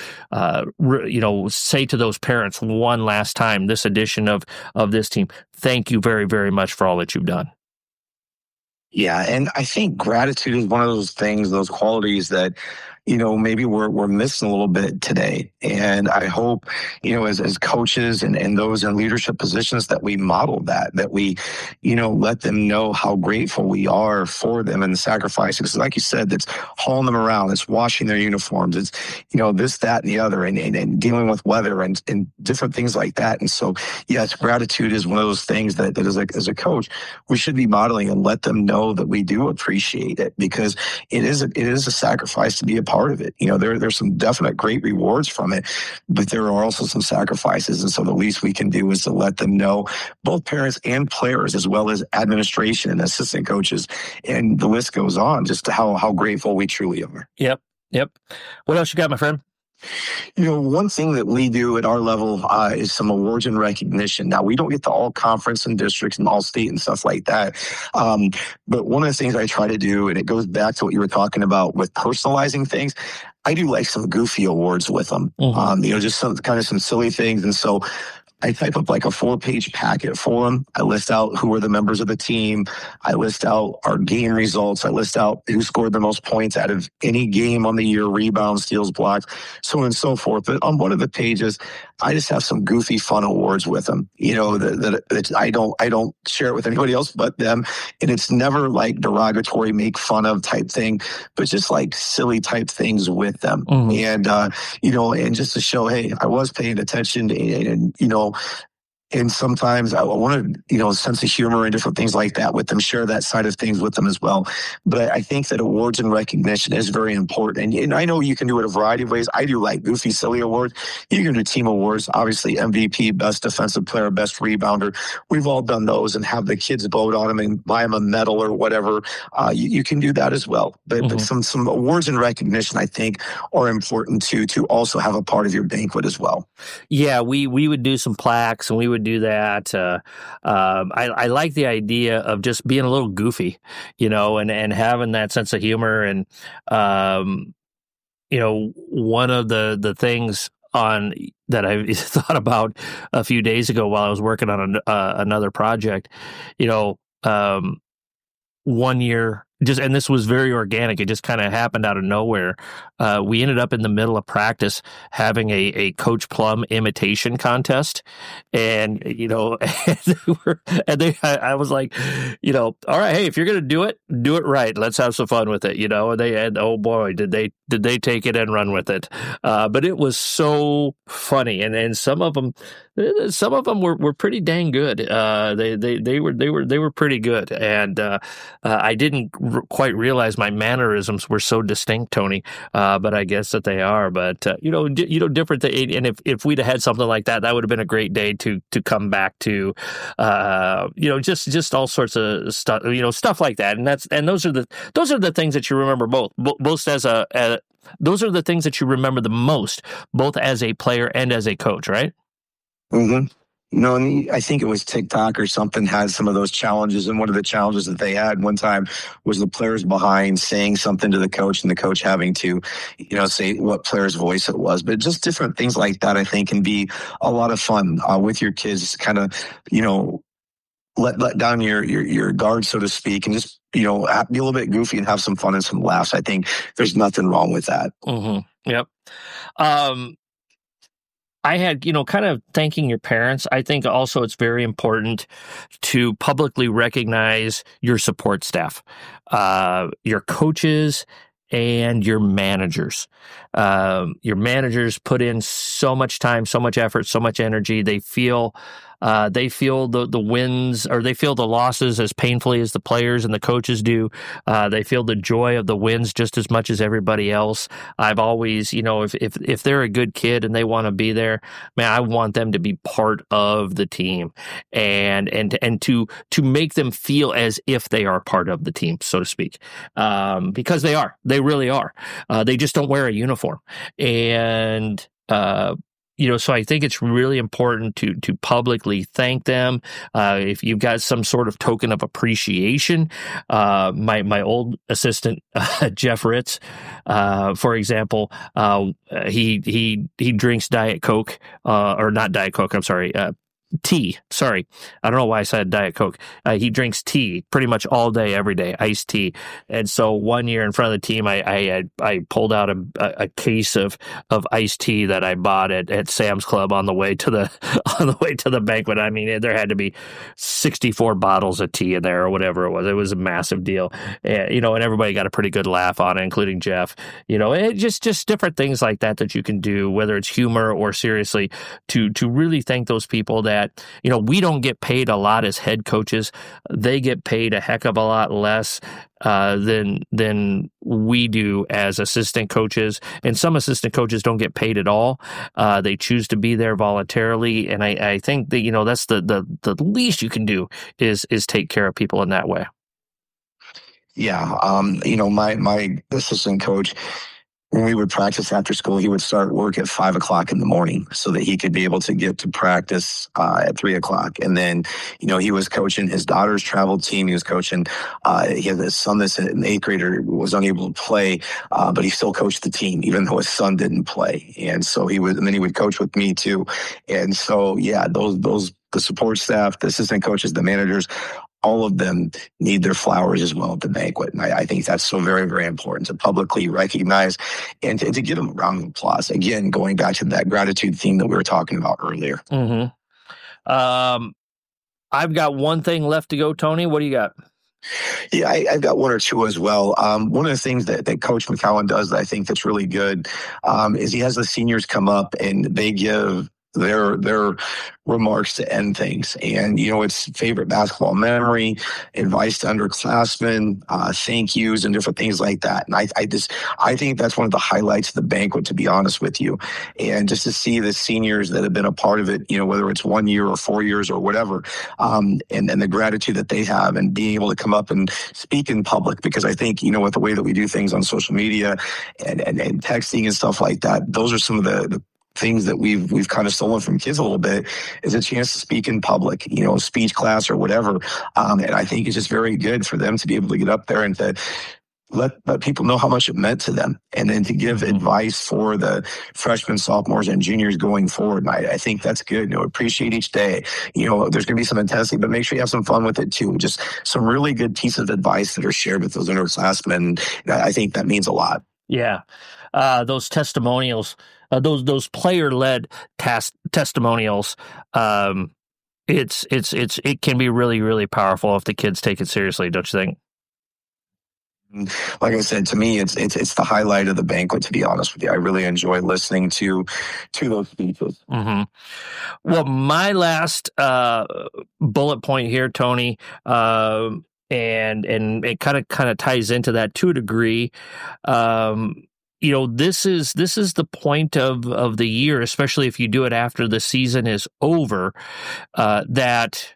say to those parents one last time, this edition of this team, thank you very, very much for all that you've done. Yeah, and I think gratitude is one of those things, those qualities that, maybe we're missing a little bit today. And I hope, as coaches and those in leadership positions that we model that we, let them know how grateful we are for them and the sacrifices. Like you said, it's hauling them around, it's washing their uniforms, it's, this, that, and the other, and dealing with weather and different things like that. And so, yes, gratitude is one of those things that as a coach, we should be modeling and let them know that we do appreciate it, because it is a sacrifice to be a part of it. There's some definite great rewards from it, but there are also some sacrifices. And so the least we can do is to let them know, both parents and players, as well as administration and assistant coaches, and the list goes on, just to how grateful we truly are. Yep. What else you got, my friend? One thing that we do at our level is some awards and recognition. Now, we don't get to all conference and districts and all state and stuff like that. But one of the things I try to do, and it goes back to what you were talking about with personalizing things, I do some goofy awards with them. Just some silly things. And so I type up like a 4-page packet for them. I list out who are the members of the team. I list out our game results. I list out who scored the most points out of any game on the year, rebounds, steals, blocks, so on and so forth. But on one of the pages, I just have some goofy, fun awards with them. That I don't share it with anybody else but them, and it's never like derogatory, make fun of type thing, but just like silly type things with them. And and just to show, hey, I was paying attention, and sometimes I want to, sense of humor and different things like that with them, share that side of things with them as well. But I think that awards and recognition is very important. And I know you can do it a variety of ways. I do like goofy, silly awards. You can do team awards, obviously MVP, best defensive player, best rebounder. We've all done those and have the kids vote on them and buy them a medal or whatever. You can do that as well. But some awards and recognition, I think, are important to also have a part of your banquet as well. Yeah, we would do some plaques and we would do that. I like the idea of just being a little goofy, and having that sense of humor. And, one of the things that I thought about a few days ago while I was working on another project, 1 year, and this was very organic. It just kind of happened out of nowhere. We ended up in the middle of practice having a Coach Plum imitation contest, and I was like, all right, hey, if you're gonna do it right. Let's have some fun with it, And they had, oh boy, did they take it and run with it? But it was so funny, and some of them were pretty dang good. They were pretty good, and I didn't quite realize my mannerisms were so distinct, Tony. But I guess that they are. But different. And if we'd have had something like that, that would have been a great day to come back to. Just all sorts of stuff. Stuff like that. And those are the things that you remember both as those are the things that you remember the most, both as a player and as a coach, right? Mm-hmm. And I think it was TikTok or something had some of those challenges. And one of the challenges that they had one time was the players behind saying something to the coach and the coach having to, say what player's voice it was. But just different things like that, I think, can be a lot of fun with your kids, kind of, let down your guard, so to speak, and just, be a little bit goofy and have some fun and some laughs. I think there's nothing wrong with that. Mm-hmm. Yep. I had, kind of thanking your parents. I think also it's very important to publicly recognize your support staff, your coaches, and your managers. Your managers put in so much time, so much effort, so much energy. They feel the wins, or they feel the losses as painfully as the players and the coaches do. They feel the joy of the wins just as much as everybody else. I've always, if they're a good kid and they want to be there, man, I want them to be part of the team and to make them feel as if they are part of the team, so to speak, because they really are. They just don't wear a uniform, and so I think it's really important to publicly thank them. If you've got some sort of token of appreciation, my old assistant, Jeff Ritz, for example, he drinks Diet Coke, or not Diet Coke, I'm sorry, tea. Sorry. I don't know why I said Diet Coke. He drinks tea pretty much all day, every day, iced tea. And so 1 year in front of the team, I pulled out a case of iced tea that I bought at Sam's Club on the way to the banquet. I mean, there had to be 64 bottles of tea in there or whatever it was. It was a massive deal. And everybody got a pretty good laugh on it, including Jeff. Just different things like that you can do, whether it's humor or seriously, to really thank those people that, we don't get paid a lot as head coaches. They get paid a heck of a lot less than we do as assistant coaches. And some assistant coaches don't get paid at all. They choose to be there voluntarily. And I think that, that's the least you can do is take care of people in that way. Yeah. My assistant coach, when we would practice after school, he would start work at 5 o'clock in the morning so that he could be able to get to practice at 3 o'clock. And then, he was coaching his daughter's travel team. He was coaching, he had his son that's an eighth grader was unable to play, but he still coached the team, even though his son didn't play. And so and then he would coach with me too. And so, yeah, the support staff, the assistant coaches, the managers, all of them need their flowers as well at the banquet. And I think that's so very, very important to publicly recognize and to give them a round of applause. Again, going back to that gratitude theme that we were talking about earlier. Mm-hmm. I've got one thing left to go, Tony. What do you got? Yeah, I've got one or two as well. One of the things that Coach McCowan does that I think that's really good is he has the seniors come up and they give their remarks to end things. And, it's favorite basketball memory, advice to underclassmen, thank yous, and different things like that. And I think that's one of the highlights of the banquet, to be honest with you. And just to see the seniors that have been a part of it, whether it's 1 year or 4 years or whatever, and the gratitude that they have and being able to come up and speak in public, because I think, with the way that we do things on social media and texting and stuff like that, those are some of the things that we've kind of stolen from kids a little bit, is a chance to speak in public, speech class or whatever. And I think it's just very good for them to be able to get up there and to let people know how much it meant to them, and then to give advice for the freshmen, sophomores, and juniors going forward. And I think that's good. Appreciate each day. There's going to be some intensity, but make sure you have some fun with it too. Just some really good pieces of advice that are shared with those underclassmen. I think that means a lot. Yeah. Those testimonials, those player-led testimonials, it can be really, really powerful if the kids take it seriously, don't you think? Like I said, to me, it's the highlight of the banquet, to be honest with you. I really enjoy listening to those speeches. Mm-hmm. Well, my last bullet point here, Tony, and it kind of ties into that to a degree. This is the point of the year, especially if you do it after the season is over, that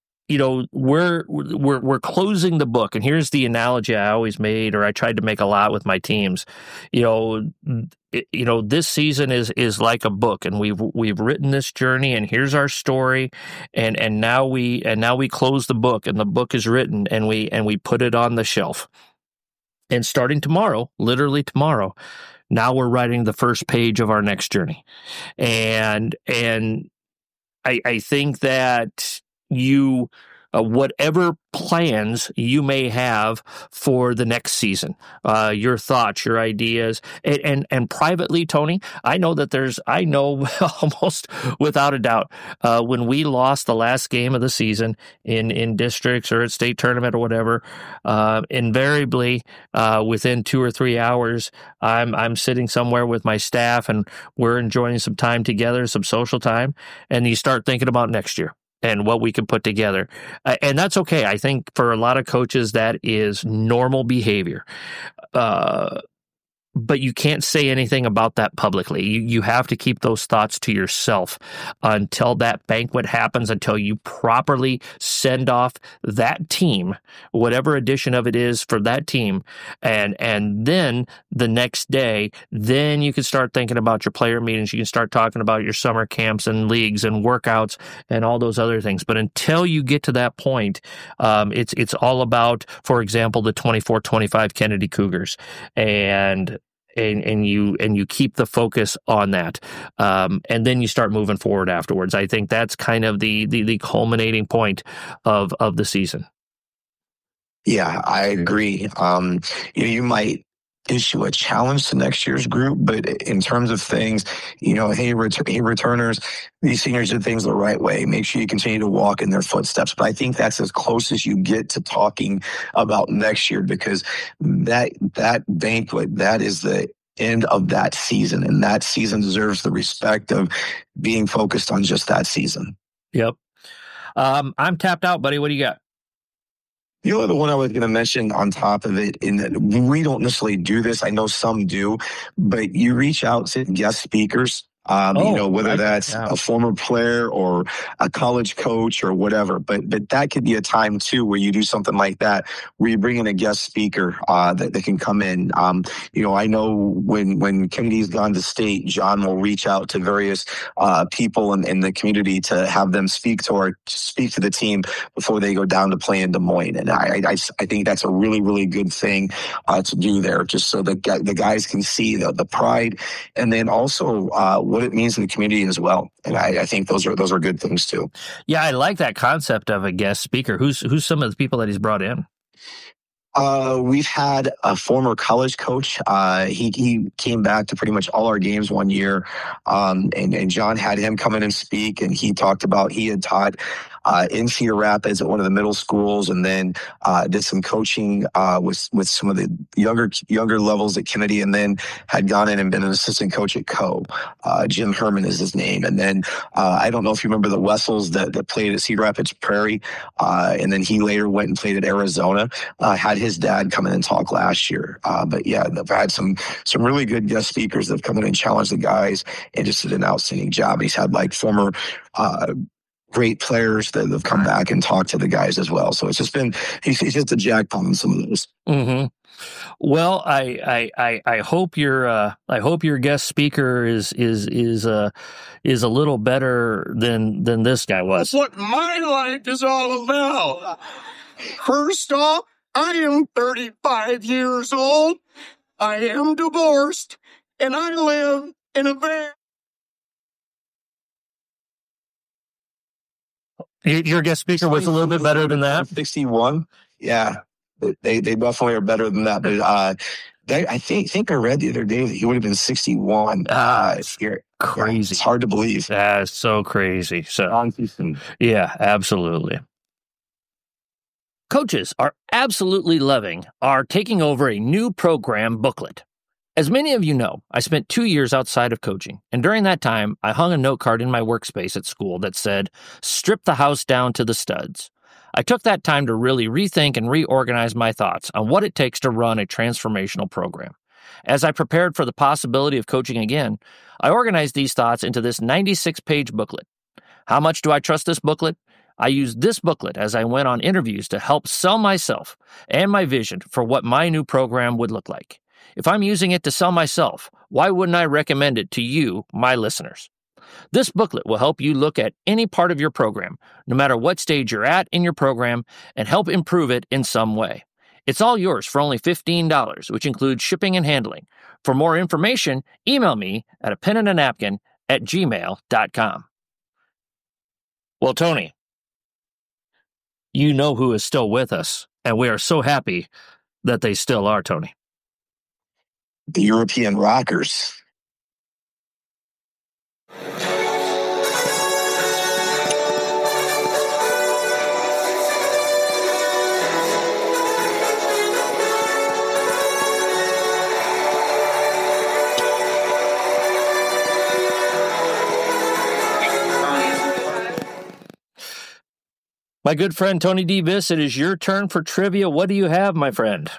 we're closing the book. And here's the analogy I always made, or I tried to make a lot with my teams. This season is like a book, and we've written this journey, and here's our story, and now we close the book, and the book is written, and we put it on the shelf. And starting tomorrow, literally tomorrow, now we're writing the first page of our next journey. And I think that whatever plans you may have for the next season, your thoughts, your ideas, and privately, Tony, I know almost without a doubt, when we lost the last game of the season in districts or at state tournament or whatever, invariably, within 2 or 3 hours, I'm sitting somewhere with my staff and we're enjoying some time together, some social time, and you start thinking about next year and what we can put together. And that's okay. I think for a lot of coaches, that is normal behavior. But you can't say anything about that publicly. You have to keep those thoughts to yourself until that banquet happens, until you properly send off that team, whatever edition of it is for that team. And then the next day, then you can start thinking about your player meetings. You can start talking about your summer camps and leagues and workouts and all those other things. But until you get to that point, it's all about, for example, the 24-25 Kennedy Cougars. And you keep the focus on that, and then you start moving forward afterwards. I think that's kind of the culminating point of the season. Yeah, I agree. You might issue a challenge to next year's group, but in terms of things, hey, returners, these seniors did things the right way. Make sure you continue to walk in their footsteps. But I think that's as close as you get to talking about next year, because that banquet, that is the end of that season, and that season deserves the respect of being focused on just that season. Yep. I'm tapped out, buddy. What do you got? The other one I was going to mention on top of it, in that we don't necessarily do this. I know some do, but you reach out to guest speakers Whether right. that's a former player or a college coach or whatever. But that could be a time too where you do something like that, where you bring in a guest speaker that can come in. I know when Kennedy's gone to state, John will reach out to various people in the community to have them speak to the team before they go down to play in Des Moines. And I think that's a really, really good thing to do there, just so the guys can see the pride, and then also what it means in the community as well. And I think those are good things too. Yeah, I like that concept of a guest speaker. Who's some of the people that he's brought in? We've had a former college coach. He came back to pretty much all our games one year. And John had him come in and speak, and he talked about he had taught in Cedar Rapids at one of the middle schools, and then did some coaching with some of the younger levels at Kennedy, and then had gone in and been an assistant coach at Co. Jim Herman is his name. And then I don't know if you remember the Wessels that played at Cedar Rapids Prairie, and then he later went and played at Arizona. Had his dad come in and talk last year. But yeah, I've had some really good guest speakers that have come in and challenged the guys and just did an outstanding job. And he's had like former great players that have come back and talked to the guys as well. So it's just been, he's just a jackpot on some of those. Mm-hmm. Well, I hope your guest speaker is a little better than this guy was. That's what my life is all about. First off, I am 35 years old. I am divorced, and I live in a van. Your guest speaker was a little bit better than that. 61. Yeah, they definitely are better than that. But I think I read the other day that he would have been 61. Crazy. Yeah, it's hard to believe. That's so crazy. So yeah, absolutely. Coaches are absolutely loving our taking over a new program booklet. As many of you know, I spent 2 years outside of coaching, and during that time, I hung a note card in my workspace at school that said, "Strip the house down to the studs." I took that time to really rethink and reorganize my thoughts on what it takes to run a transformational program. As I prepared for the possibility of coaching again, I organized these thoughts into this 96-page booklet. How much do I trust this booklet? I used this booklet as I went on interviews to help sell myself and my vision for what my new program would look like. If I'm using it to sell myself, why wouldn't I recommend it to you, my listeners? This booklet will help you look at any part of your program, no matter what stage you're at in your program, and help improve it in some way. It's all yours for only $15, which includes shipping and handling. For more information, email me at apenandanapkin@gmail.com. Well, Tony, you know who is still with us, and we are so happy that they still are, Tony. The European Rockers. My good friend Tony D. Viss, it is your turn for trivia. What do you have, my friend?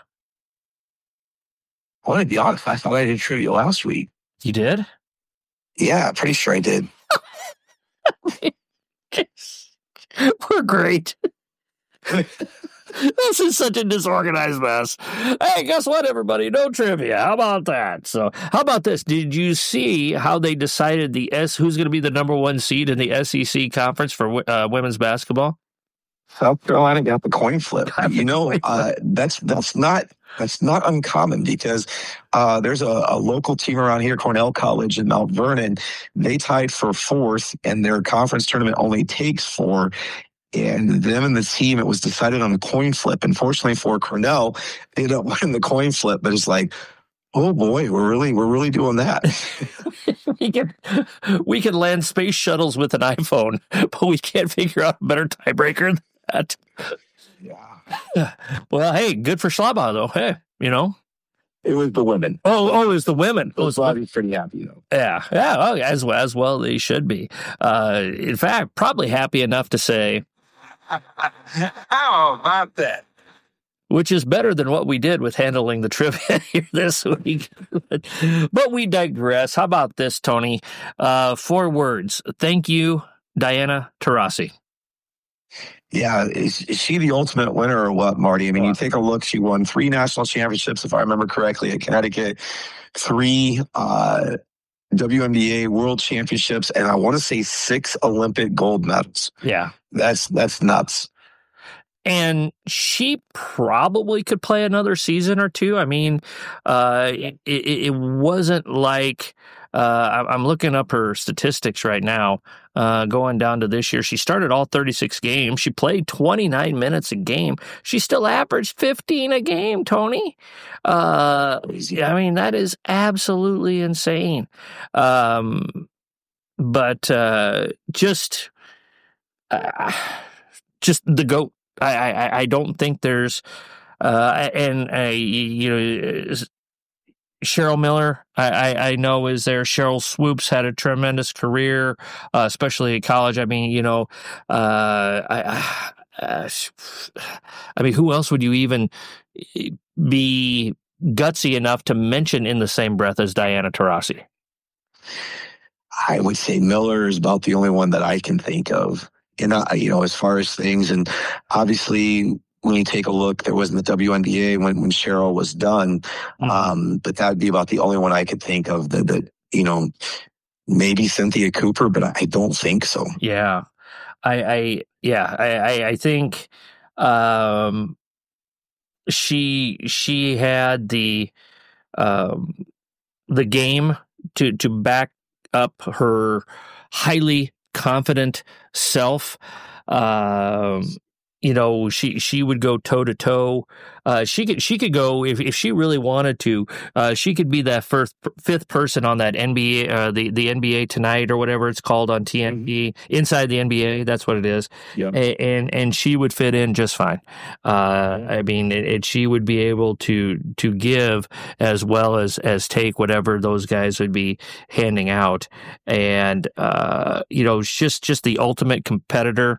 I want to be honest, I thought I did trivia last week. You did? Yeah, pretty sure I did. We're great. This is such a disorganized mess. Hey, guess what, everybody? No trivia. How about that? So, how about this? Did you see how they decided who's going to be the number one seed in the SEC conference for women's basketball? South Carolina got the coin flip. That's not uncommon, because there's a local team around here, Cornell College in Mount Vernon. They tied for fourth, and their conference tournament only takes 4. And them and the team, it was decided on a coin flip. Unfortunately for Cornell, they ended up winning the coin flip. But it's like, oh boy, we're really doing that. we can land space shuttles with an iPhone, but we can't figure out a better tiebreaker than that. Yeah. Well, hey, good for Schlabach, though. Hey, It was the women. Oh, it was the women. So Bobby's pretty happy, though. Yeah. Oh, as well they should be. In fact, probably happy enough to say, how about that? which is better than what we did with handling the trivia here this week. But we digress. How about this, Tony? 4 words. Thank you, Diana Taurasi. Yeah, is she the ultimate winner or what, Marty? I mean, you take a look, she won 3 national championships, if I remember correctly, at Connecticut, 3 WNBA World Championships, and I want to say 6 Olympic gold medals. Yeah. That's nuts. And she probably could play another season or 2. I mean, it wasn't like I'm looking up her statistics right now. Going down to this year, she started all 36 games. She played 29 minutes a game. She still averaged 15 a game, Tony. I mean, that is absolutely insane. But just the GOAT. I don't think there's Cheryl Miller, I know is there. Cheryl Swoops had a tremendous career, especially at college. I mean, I mean, who else would you even be gutsy enough to mention in the same breath as Diana Taurasi? I would say Miller is about the only one that I can think of. And, as far as things, and obviously when you take a look, there wasn't the WNBA when Cheryl was done. But that would be about the only one I could think of that maybe Cynthia Cooper, but I don't think so. Yeah. I think she had the game to back up her highly confident self. She would go toe to toe. She could go if she really wanted to. She could be that fifth person on that NBA, the NBA Tonight or whatever it's called on TNT, Inside the NBA. That's what it is. Yep. And she would fit in just fine. I mean, she would be able to give as well as take whatever those guys would be handing out. And just the ultimate competitor.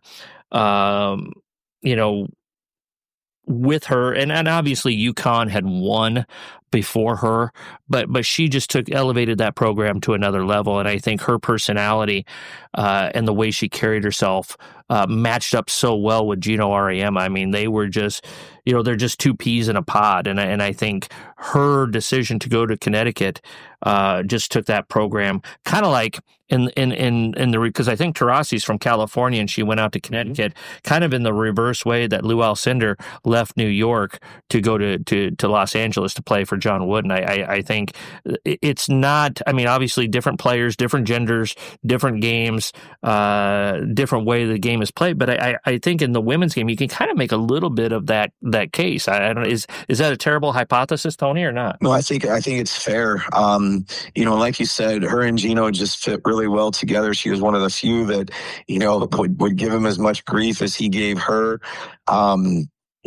With her, and obviously UConn had won before her, but she just elevated that program to another level, and I think her personality and the way she carried herself matched up so well with Geno Auriemma. I mean, they were just, they're just 2 peas in a pod, and I think her decision to go to Connecticut just took that program kind of like because I think Taurasi's from California and she went out to Connecticut kind of in the reverse way that Lou Alcindor left New York to go to Los Angeles to play for John Wooden. I think it's not, I mean, obviously different players, different genders, different games, different way the game is played. But I think in the women's game, you can kind of make a little bit of that case. I don't know, is that a terrible hypothesis, Tony, or not? No, I think it's fair. Like you said, her and Geno just fit really well together. She was one of the few that, would give him as much grief as he gave her. And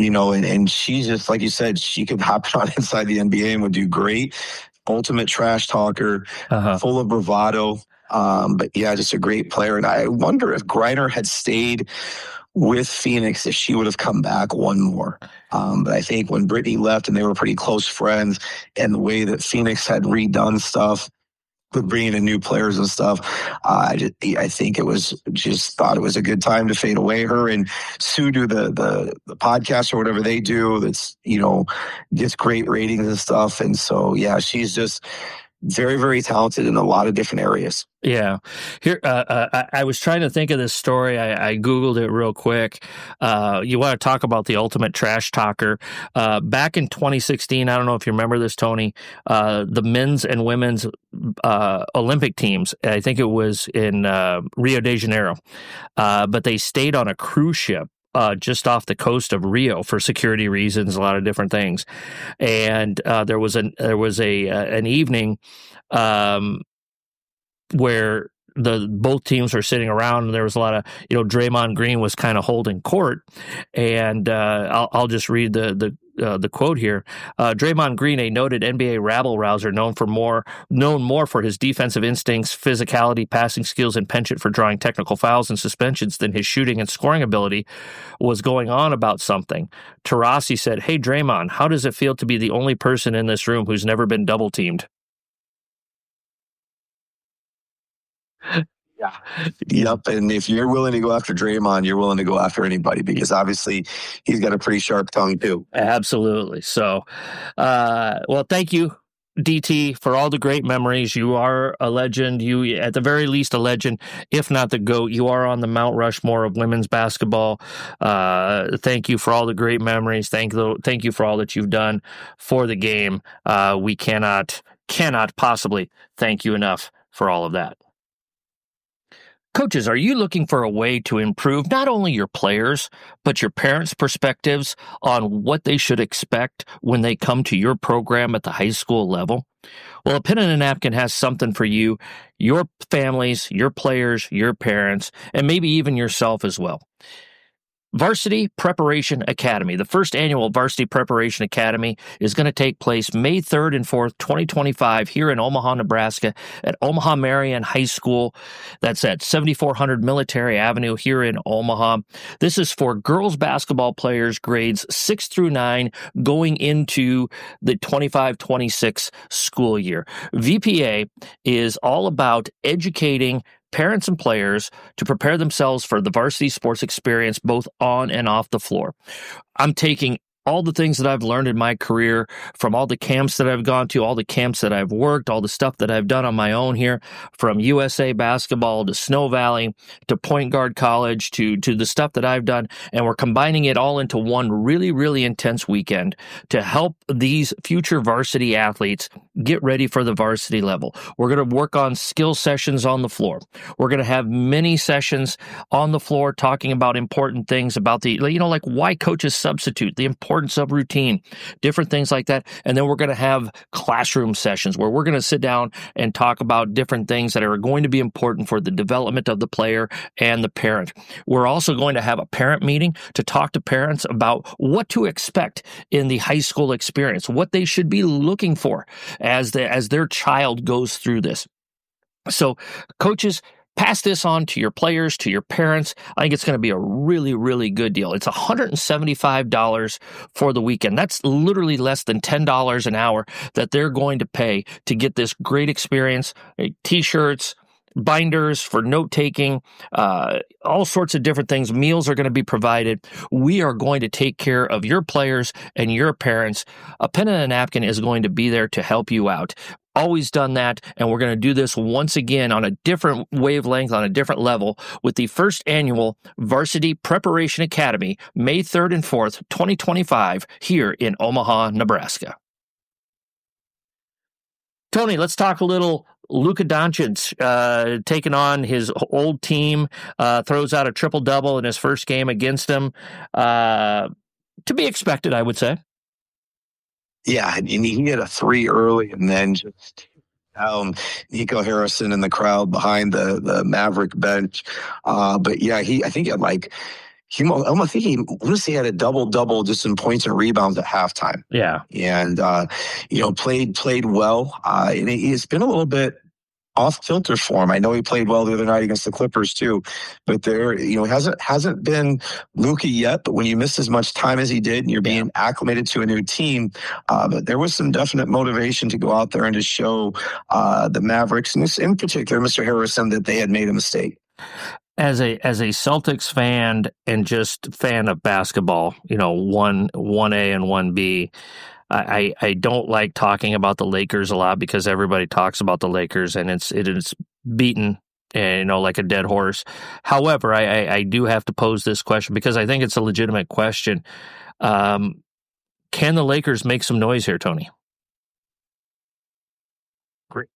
she just, like you said, she could hop on Inside the NBA and would do great. Ultimate trash talker, full of bravado. But yeah, just a great player. And I wonder if Griner had stayed with Phoenix, if she would have come back one more. But I think when Brittany left and they were pretty close friends, and the way that Phoenix had redone stuff with bringing in new players and stuff, I think it was just thought it was a good time to fade away. Her and Sue do the podcast or whatever they do that's, gets great ratings and stuff. And so, yeah, she's just very, very talented in a lot of different areas. Yeah. Here, I was trying to think of this story. I Googled it real quick. You want to talk about the ultimate trash talker. Back in 2016, I don't know if you remember this, Tony, the men's and women's Olympic teams, I think it was in Rio de Janeiro, but they stayed on a cruise ship just off the coast of Rio for security reasons, a lot of different things. And there was an evening where both teams were sitting around, and there was a lot of, Draymond Green was kind of holding court, and I'll just read the quote here. Draymond Green, a noted NBA rabble-rouser known more for his defensive instincts, physicality, passing skills, and penchant for drawing technical fouls and suspensions than his shooting and scoring ability, was going on about something. Taurasi said, "Hey, Draymond, how does it feel to be the only person in this room who's never been double-teamed?" Yeah. Yep. And if you're willing to go after Draymond, you're willing to go after anybody, because obviously he's got a pretty sharp tongue too. Absolutely. So, well, thank you, DT, for all the great memories. You are a legend. You, at the very least, a legend, if not the GOAT. You are on the Mount Rushmore of women's basketball. Thank you for all the great memories. Thank you for all that you've done for the game. We cannot possibly thank you enough for all of that. Coaches, are you looking for a way to improve not only your players, but your parents' perspectives on what they should expect when they come to your program at the high school level? Well, A Pen and a Napkin has something for you, your families, your players, your parents, and maybe even yourself as well. Varsity Preparation Academy. The first annual Varsity Preparation Academy is going to take place May 3rd and 4th, 2025, here in Omaha, Nebraska, at Omaha Marian High School. That's at 7400 Military Avenue here in Omaha. This is for girls basketball players grades 6 through 9 going into the 25-26 school year. VPA is all about educating parents and players to prepare themselves for the varsity sports experience, both on and off the floor. I'm taking all the things that I've learned in my career, from all the camps that I've gone to, all the camps that I've worked, all the stuff that I've done on my own here, from USA Basketball to Snow Valley to Point Guard College to the stuff that I've done, and we're combining it all into one really, really intense weekend to help these future varsity athletes get ready for the varsity level. We're going to work on skill sessions on the floor. We're going to have many sessions on the floor talking about important things about the, like why coaches substitute, the importance of routine, different things like that. And then we're going to have classroom sessions where we're going to sit down and talk about different things that are going to be important for the development of the player and the parent. We're also going to have a parent meeting to talk to parents about what to expect in the high school experience, what they should be looking for as their child goes through this. So, coaches, pass this on to your players, to your parents. I think it's going to be a really, really good deal. It's $175 for the weekend. That's literally less than $10 an hour that they're going to pay to get this great experience. T-shirts, binders for note-taking, all sorts of different things. Meals are going to be provided. We are going to take care of your players and your parents. A Pen and a Napkin is going to be there to help you out. Always done that, and we're going to do this once again on a different wavelength, on a different level, with the first annual Varsity Preparation Academy, May 3rd and 4th, 2025, here in Omaha, Nebraska. Tony, let's talk a little Luka Doncic taking on his old team, throws out a triple-double in his first game against them. To be expected, I would say. Yeah, and he had a three early, and then just Nico Harrison in the crowd behind the Maverick bench. But yeah, I think he had a double just in points and rebounds at halftime. Yeah, and played well. And it's been a little bit off kilter for him. I know he played well the other night against the Clippers too, but there, hasn't been Luka yet. But when you miss as much time as he did, and you're being acclimated to a new team, but there was some definite motivation to go out there and to show the Mavericks, and in particular, Mr. Harrison, that they had made a mistake. As a Celtics fan and just fan of basketball, 1A and 1B. I don't like talking about the Lakers a lot because everybody talks about the Lakers and it is beaten, like a dead horse. However, I do have to pose this question because I think it's a legitimate question. Can the Lakers make some noise here, Tony? Great.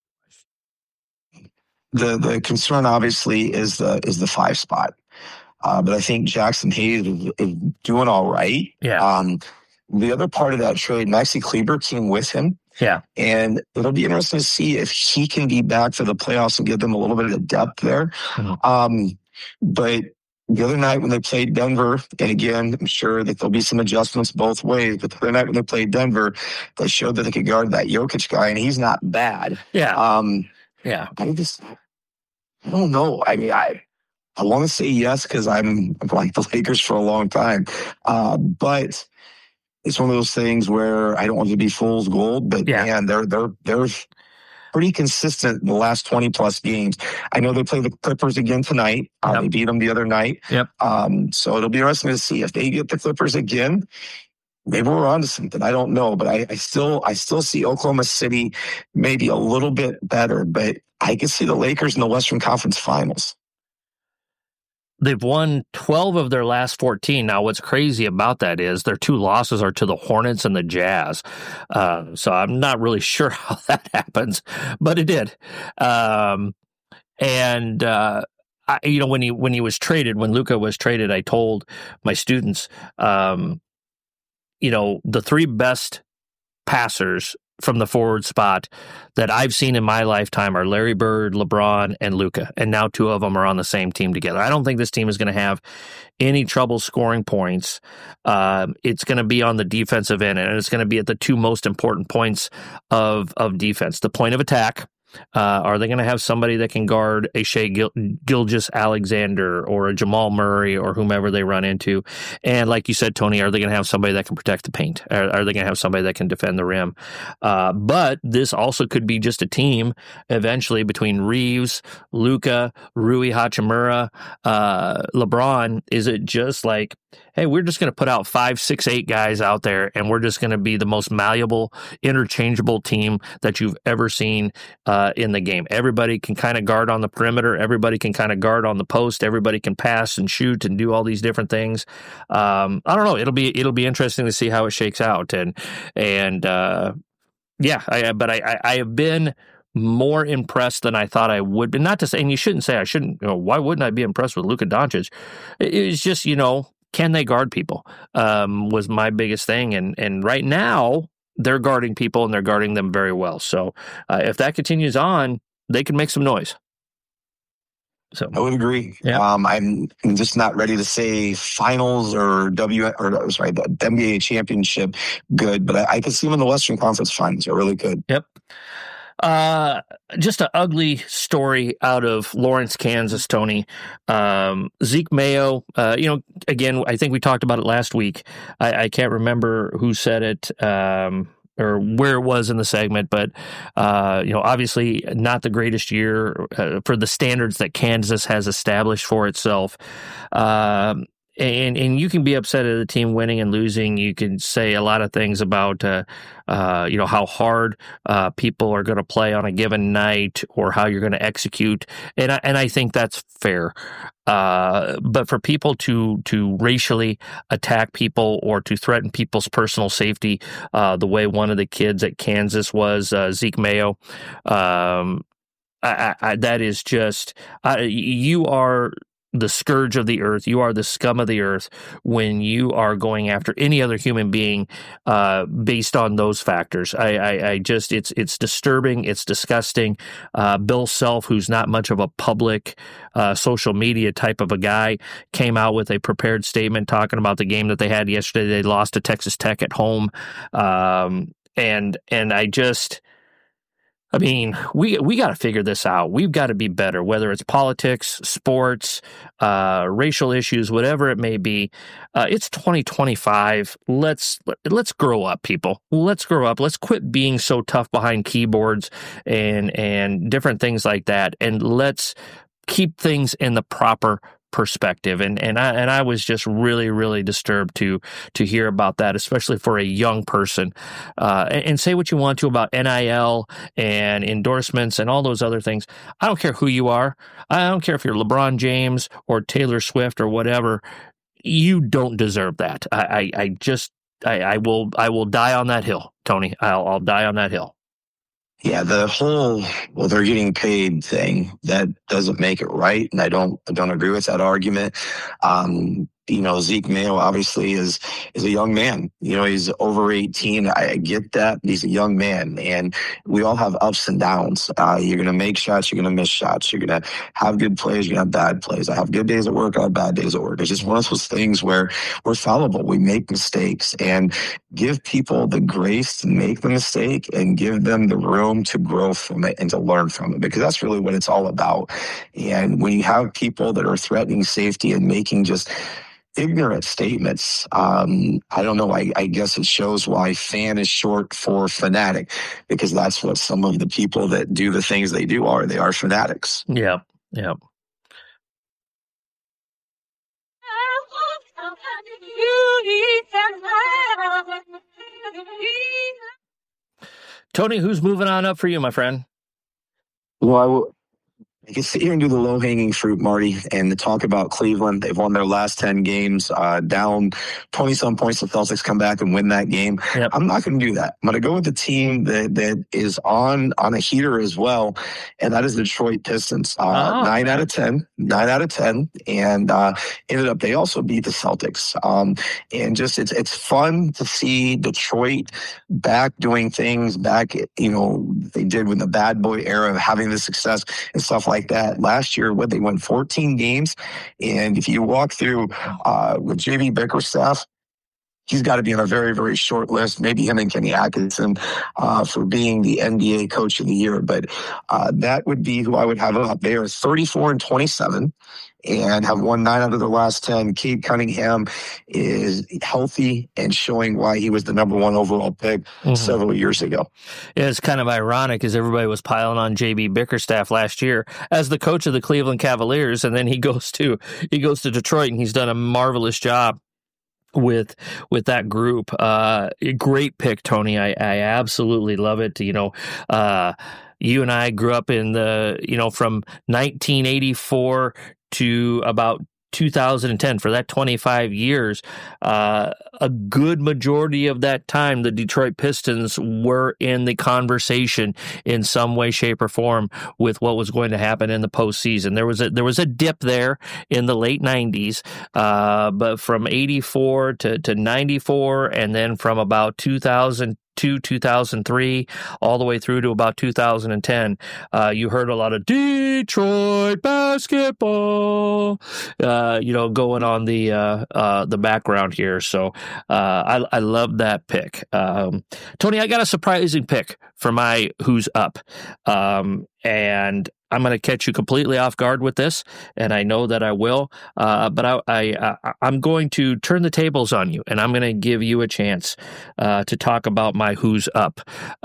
The concern obviously is the 5 spot, but I think Jackson Hayes is doing all right. Yeah. the other part of that trade, Maxi Kleber came with him. Yeah. And it'll be interesting to see if he can be back for the playoffs and give them a little bit of depth there. Mm-hmm. But the other night when they played Denver, and again, I'm sure that there'll be some adjustments both ways, but the other night when they played Denver, they showed that they could guard that Jokic guy, and he's not bad. Yeah. Yeah. I don't know. I mean, I want to say yes because I've liked the Lakers for a long time. But it's one of those things where I don't want to be fool's gold, but man, they're pretty consistent in the last 20 plus games. I know they play the Clippers again tonight. They beat them the other night. Yep. So it'll be interesting to see if they get the Clippers again. Maybe we're on to something. I don't know, but I still see Oklahoma City maybe a little bit better, but I can see the Lakers in the Western Conference Finals. They've won 12 of their last 14. Now, what's crazy about that is their 2 losses are to the Hornets and the Jazz. So I'm not really sure how that happens, but it did. When he was traded, when Luka was traded, I told my students, the 3 best passers from the forward spot that I've seen in my lifetime are Larry Bird, LeBron, and Luka. And now 2 of them are on the same team together. I don't think this team is going to have any trouble scoring points. It's going to be on the defensive end, and it's going to be at the 2 most important points of defense. The point of attack. Are they going to have somebody that can guard a Shai Gilgeous-Alexander or a Jamal Murray or whomever they run into? And like you said, Tony, are they going to have somebody that can protect the paint? Are they going to have somebody that can defend the rim? But this also could be just a team eventually between Reeves, Luka, Rui Hachimura, LeBron. Is it just like, hey, we're just going to put out 5, 6, 8 guys out there, and we're just going to be the most malleable, interchangeable team that you've ever seen in the game. Everybody can kind of guard on the perimeter. Everybody can kind of guard on the post. Everybody can pass and shoot and do all these different things. I don't know. It'll be interesting to see how it shakes out. I have been more impressed than I thought I would. But not to say, and you shouldn't say I shouldn't. Why wouldn't I be impressed with Luka Doncic? It was just, can they guard people? Was my biggest thing. And right now, they're guarding people, and they're guarding them very well. So if that continues on, they can make some noise. So I would agree. Yeah. I'm just not ready to say finals or the NBA championship good, but I can see them in the Western Conference Finals. They're really good. Yep. Just an ugly story out of Lawrence, Kansas, Tony. Zeke Mayo, again, I think we talked about it last week. I can't remember who said it, or where it was in the segment, but, obviously not the greatest year for the standards that Kansas has established for itself. And you can be upset at the team winning and losing. You can say a lot of things about, how hard people are going to play on a given night or how you're going to execute. And I think that's fair. But for people to racially attack people or to threaten people's personal safety, the way one of the kids at Kansas was, Zeke Mayo, that is just, you are the scourge of the earth. You are the scum of the earth when you are going after any other human being based on those factors. It's disturbing. It's disgusting. Bill Self, who's not much of a public social media type of a guy, came out with a prepared statement talking about the game that they had yesterday. They lost to Texas Tech at home. We got to figure this out. We've got to be better, whether it's politics, sports, racial issues, whatever it may be. It's 2025. Let's grow up, people. Let's grow up. Let's quit being so tough behind keyboards and different things like that. And let's keep things in the proper perspective. And I was just really, really disturbed to hear about that, especially for a young person. And say what you want to about NIL and endorsements and all those other things. I don't care who you are. I don't care if you're LeBron James or Taylor Swift or whatever. You don't deserve that. I will die on that hill, Tony. I'll die on that hill. Yeah, the whole they're getting paid thing, that doesn't make it right, and I don't agree with that argument. Zeke Mayo obviously is a young man. He's over 18. I get that. He's a young man, and we all have ups and downs. You're going to make shots. You're going to miss shots. You're going to have good plays. You're going to have bad plays. I have good days at work. I have bad days at work. It's just one of those things where we're fallible. We make mistakes, and give people the grace to make the mistake and give them the room to grow from it and to learn from it, because that's really what it's all about. And when you have people that are threatening safety and making just ignorant statements, I don't know. I guess it shows why fan is short for fanatic, because that's what some of the people that do the things they do are. They are fanatics. Yeah. Yeah. Tony, who's moving on up for you, my friend? Well, I can sit here and do the low-hanging fruit, Marty, and to talk about Cleveland. They've won their last 10 games, down 20-some points. The Celtics come back and win that game. Yep. I'm not going to do that. I'm going to go with the team that is on a heater as well, and that is the Detroit Pistons. 9 out of 10. And ended up, they also beat the Celtics. And just, it's fun to see Detroit back doing things back, they did with the bad boy era of having the success and stuff like that. Last year, they won 14 games. And if you walk through with JB Bickerstaff, he's got to be on a very, very short list, maybe him and Kenny Atkinson, for being the NBA Coach of the Year. But that would be who I would have up. They are 34-27 and have won 9 out of their last 10. Cade Cunningham is healthy and showing why he was the number 1 overall pick several years ago. Yeah, it's kind of ironic as everybody was piling on JB Bickerstaff last year as the coach of the Cleveland Cavaliers, and then he goes to Detroit, and he's done a marvelous job with that group. Great pick, Tony. I absolutely love it. You and I grew up in from 1984 to about 2010, for that 25 years, a good majority of that time, the Detroit Pistons were in the conversation in some way, shape, or form with what was going to happen in the postseason. There was a dip there in the late 90s, but from 84 to 94, and then from about 2002, 2003, all the way through to about 2010, you heard a lot of Detroit basketball, going on the background here. So I love that pick. Tony, I got a surprising pick for my Who's Up. And I'm going to catch you completely off guard with this, and I know that I will. But I'm going to turn the tables on you, and I'm going to give you a chance to talk about my Who's Up.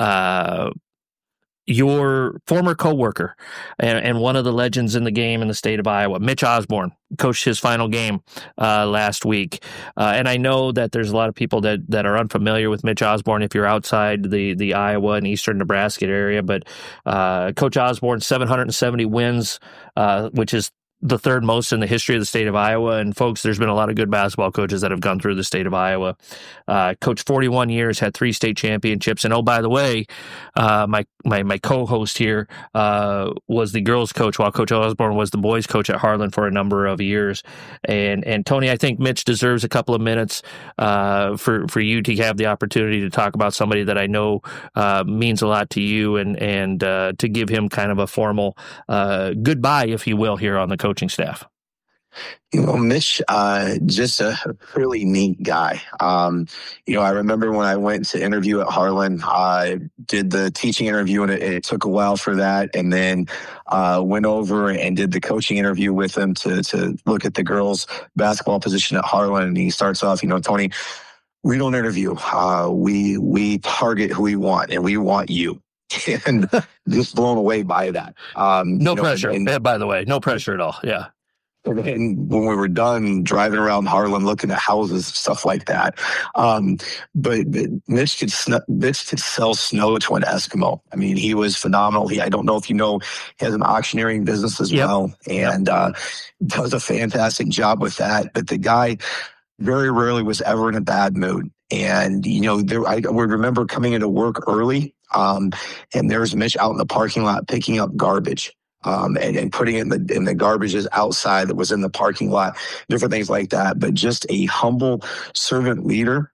Your former coworker and one of the legends in the game in the state of Iowa, Mitch Osborne, coached his final game last week. And I know that there's a lot of people that are unfamiliar with Mitch Osborne if you're outside the Iowa and eastern Nebraska area. But Coach Osborne, 770 wins, which is the third most in the history of the state of Iowa. And folks, there's been a lot of good basketball coaches that have gone through the state of Iowa. Coached 41 years, had 3 state championships. And oh, by the way, my co-host here was the girls coach, while Coach Osborne was the boys coach at Harlan for a number of years. And Tony, I think Mitch deserves a couple of minutes for you to have the opportunity to talk about somebody that I know means a lot to you, and to give him kind of a formal goodbye, if you will, here on the coaching staff. Mitch, just a really neat guy. I remember when I went to interview at Harlan, I did the teaching interview, and it took a while for that. And then went over and did the coaching interview with him to look at the girls' basketball position at Harlan. And he starts off, Tony, we don't interview. We target who we want, and we want you. And just blown away by that. No pressure. By the way, no pressure at all. Yeah. And when we were done driving around Harlan, looking at houses, stuff like that. But Mitch could sell snow to an Eskimo. I mean, he was phenomenal. I don't know if you know, he has an auctioneering business as well, and does a fantastic job with that. But the guy very rarely was ever in a bad mood. And, I would remember coming into work early, and there's Mitch out in the parking lot picking up garbage. and putting it in the garbages outside that was in the parking lot, different things like that. But just a humble servant leader.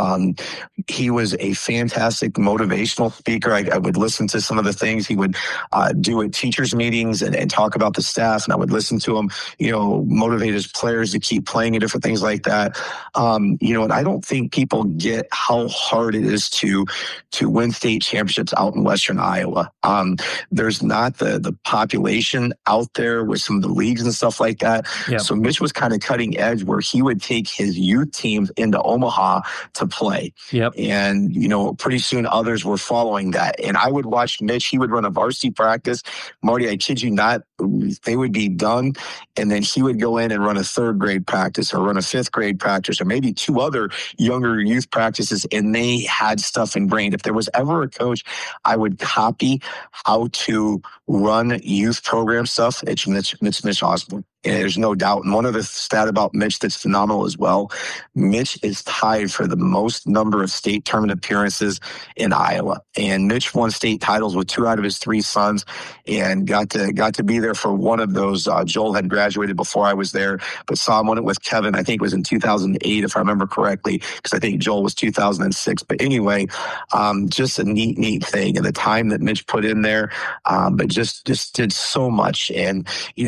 He was a fantastic motivational speaker. I would listen to some of the things he would do at teachers' meetings and talk about the staff, and I would listen to him, motivate his players to keep playing and different things like that. And I don't think people get how hard it is to win state championships out in Western Iowa. There's not the population out there with some of the leagues and stuff like that. Yep. So Mitch was kind of cutting edge where he would take his youth teams into Omaha to play. Yep. And, pretty soon others were following that. And I would watch Mitch. He would run a varsity practice. Marty, I kid you not, they would be done. And then he would go in and run a 3rd grade practice or run a 5th grade practice or maybe 2 other younger youth practices. And they had stuff ingrained. If there was ever a coach I would copy how to run youth program stuff, it's Mitch Osborne. And there's no doubt. And one other stat about Mitch that's phenomenal as well, Mitch is tied for the most number of state tournament appearances in Iowa. And Mitch won state titles with 2 out of his 3 sons and got to be there for one of those. Joel had graduated before I was there, but saw him win it with Kevin. I think it was in 2008, if I remember correctly, because I think Joel was 2006. But anyway, just a neat thing. And the time that Mitch put in there, but just did so much. And,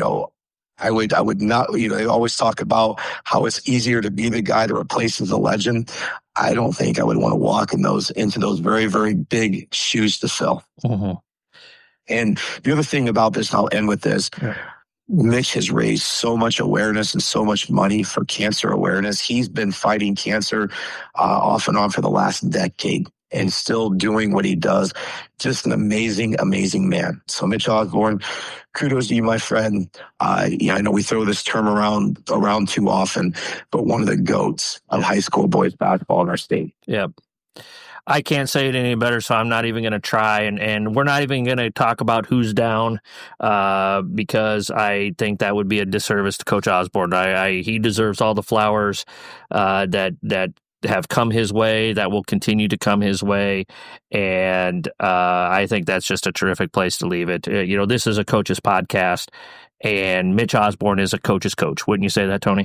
I would not, they always talk about how it's easier to be the guy that replaces the legend. I don't think I would want to walk into those very, very big shoes to fill. Mm-hmm. And the other thing about this, and I'll end with this, Mitch has raised so much awareness and so much money for cancer awareness. He's been fighting cancer off and on for the last decade and still doing what he does. Just an amazing, amazing man. So Mitch Osborne, kudos to you, my friend. I know we throw this term around too often, but one of the GOATs of high school boys basketball in our state. Yep. I can't say it any better, so I'm not even going to try. And we're not even going to talk about who's down because I think that would be a disservice to Coach Osborne. He deserves all the flowers that have come his way, that will continue to come his way. And I think that's just a terrific place to leave it. This is a coach's podcast, and Mitch Osborne is a coach's coach. Wouldn't you say that, Tony?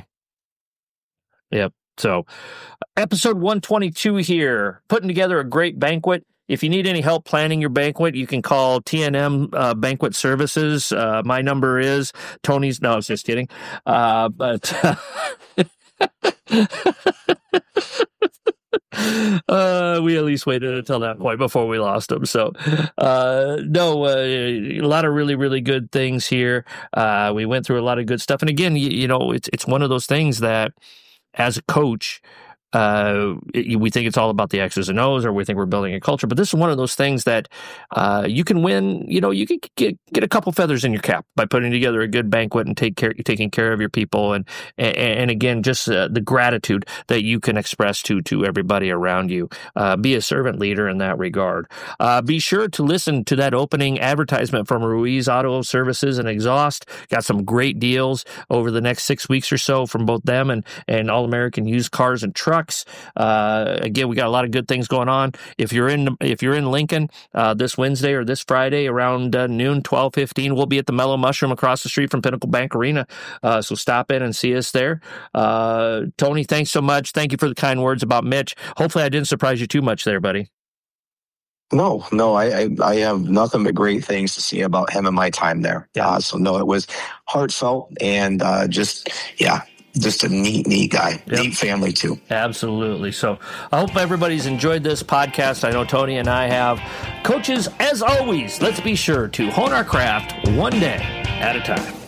Yep. So episode 122 here, putting together a great banquet. If you need any help planning your banquet, you can call TNM Banquet Services. My number is Tony's. No, I was just kidding. But we at least waited until that point before we lost him. So, a lot of really, really good things here. We went through a lot of good stuff. And again, it's one of those things that as a coach, we think it's all about the X's and O's, or we think we're building a culture. But this is one of those things that you can win. You can get a couple feathers in your cap by putting together a good banquet and taking care of your people, and again, just the gratitude that you can express to everybody around you. Be a servant leader in that regard. Be sure to listen to that opening advertisement from Ruiz Auto Services and Exhaust. Got some great deals over the next 6 weeks or so from both them and All American Used Cars and Trucks. Again, we got a lot of good things going on. If you're in Lincoln this Wednesday or this Friday around noon, 12:15, we'll be at the Mellow Mushroom across the street from Pinnacle Bank Arena. So stop in and see us there. Tony, thanks so much. Thank you for the kind words about Mitch. Hopefully I didn't surprise you too much there, buddy. No, I have nothing but great things to say about him and my time there. It was heartfelt and just a neat guy. Yep. Neat family, too. Absolutely. So I hope everybody's enjoyed this podcast. I know Tony and I have. Coaches, as always, let's be sure to hone our craft one day at a time.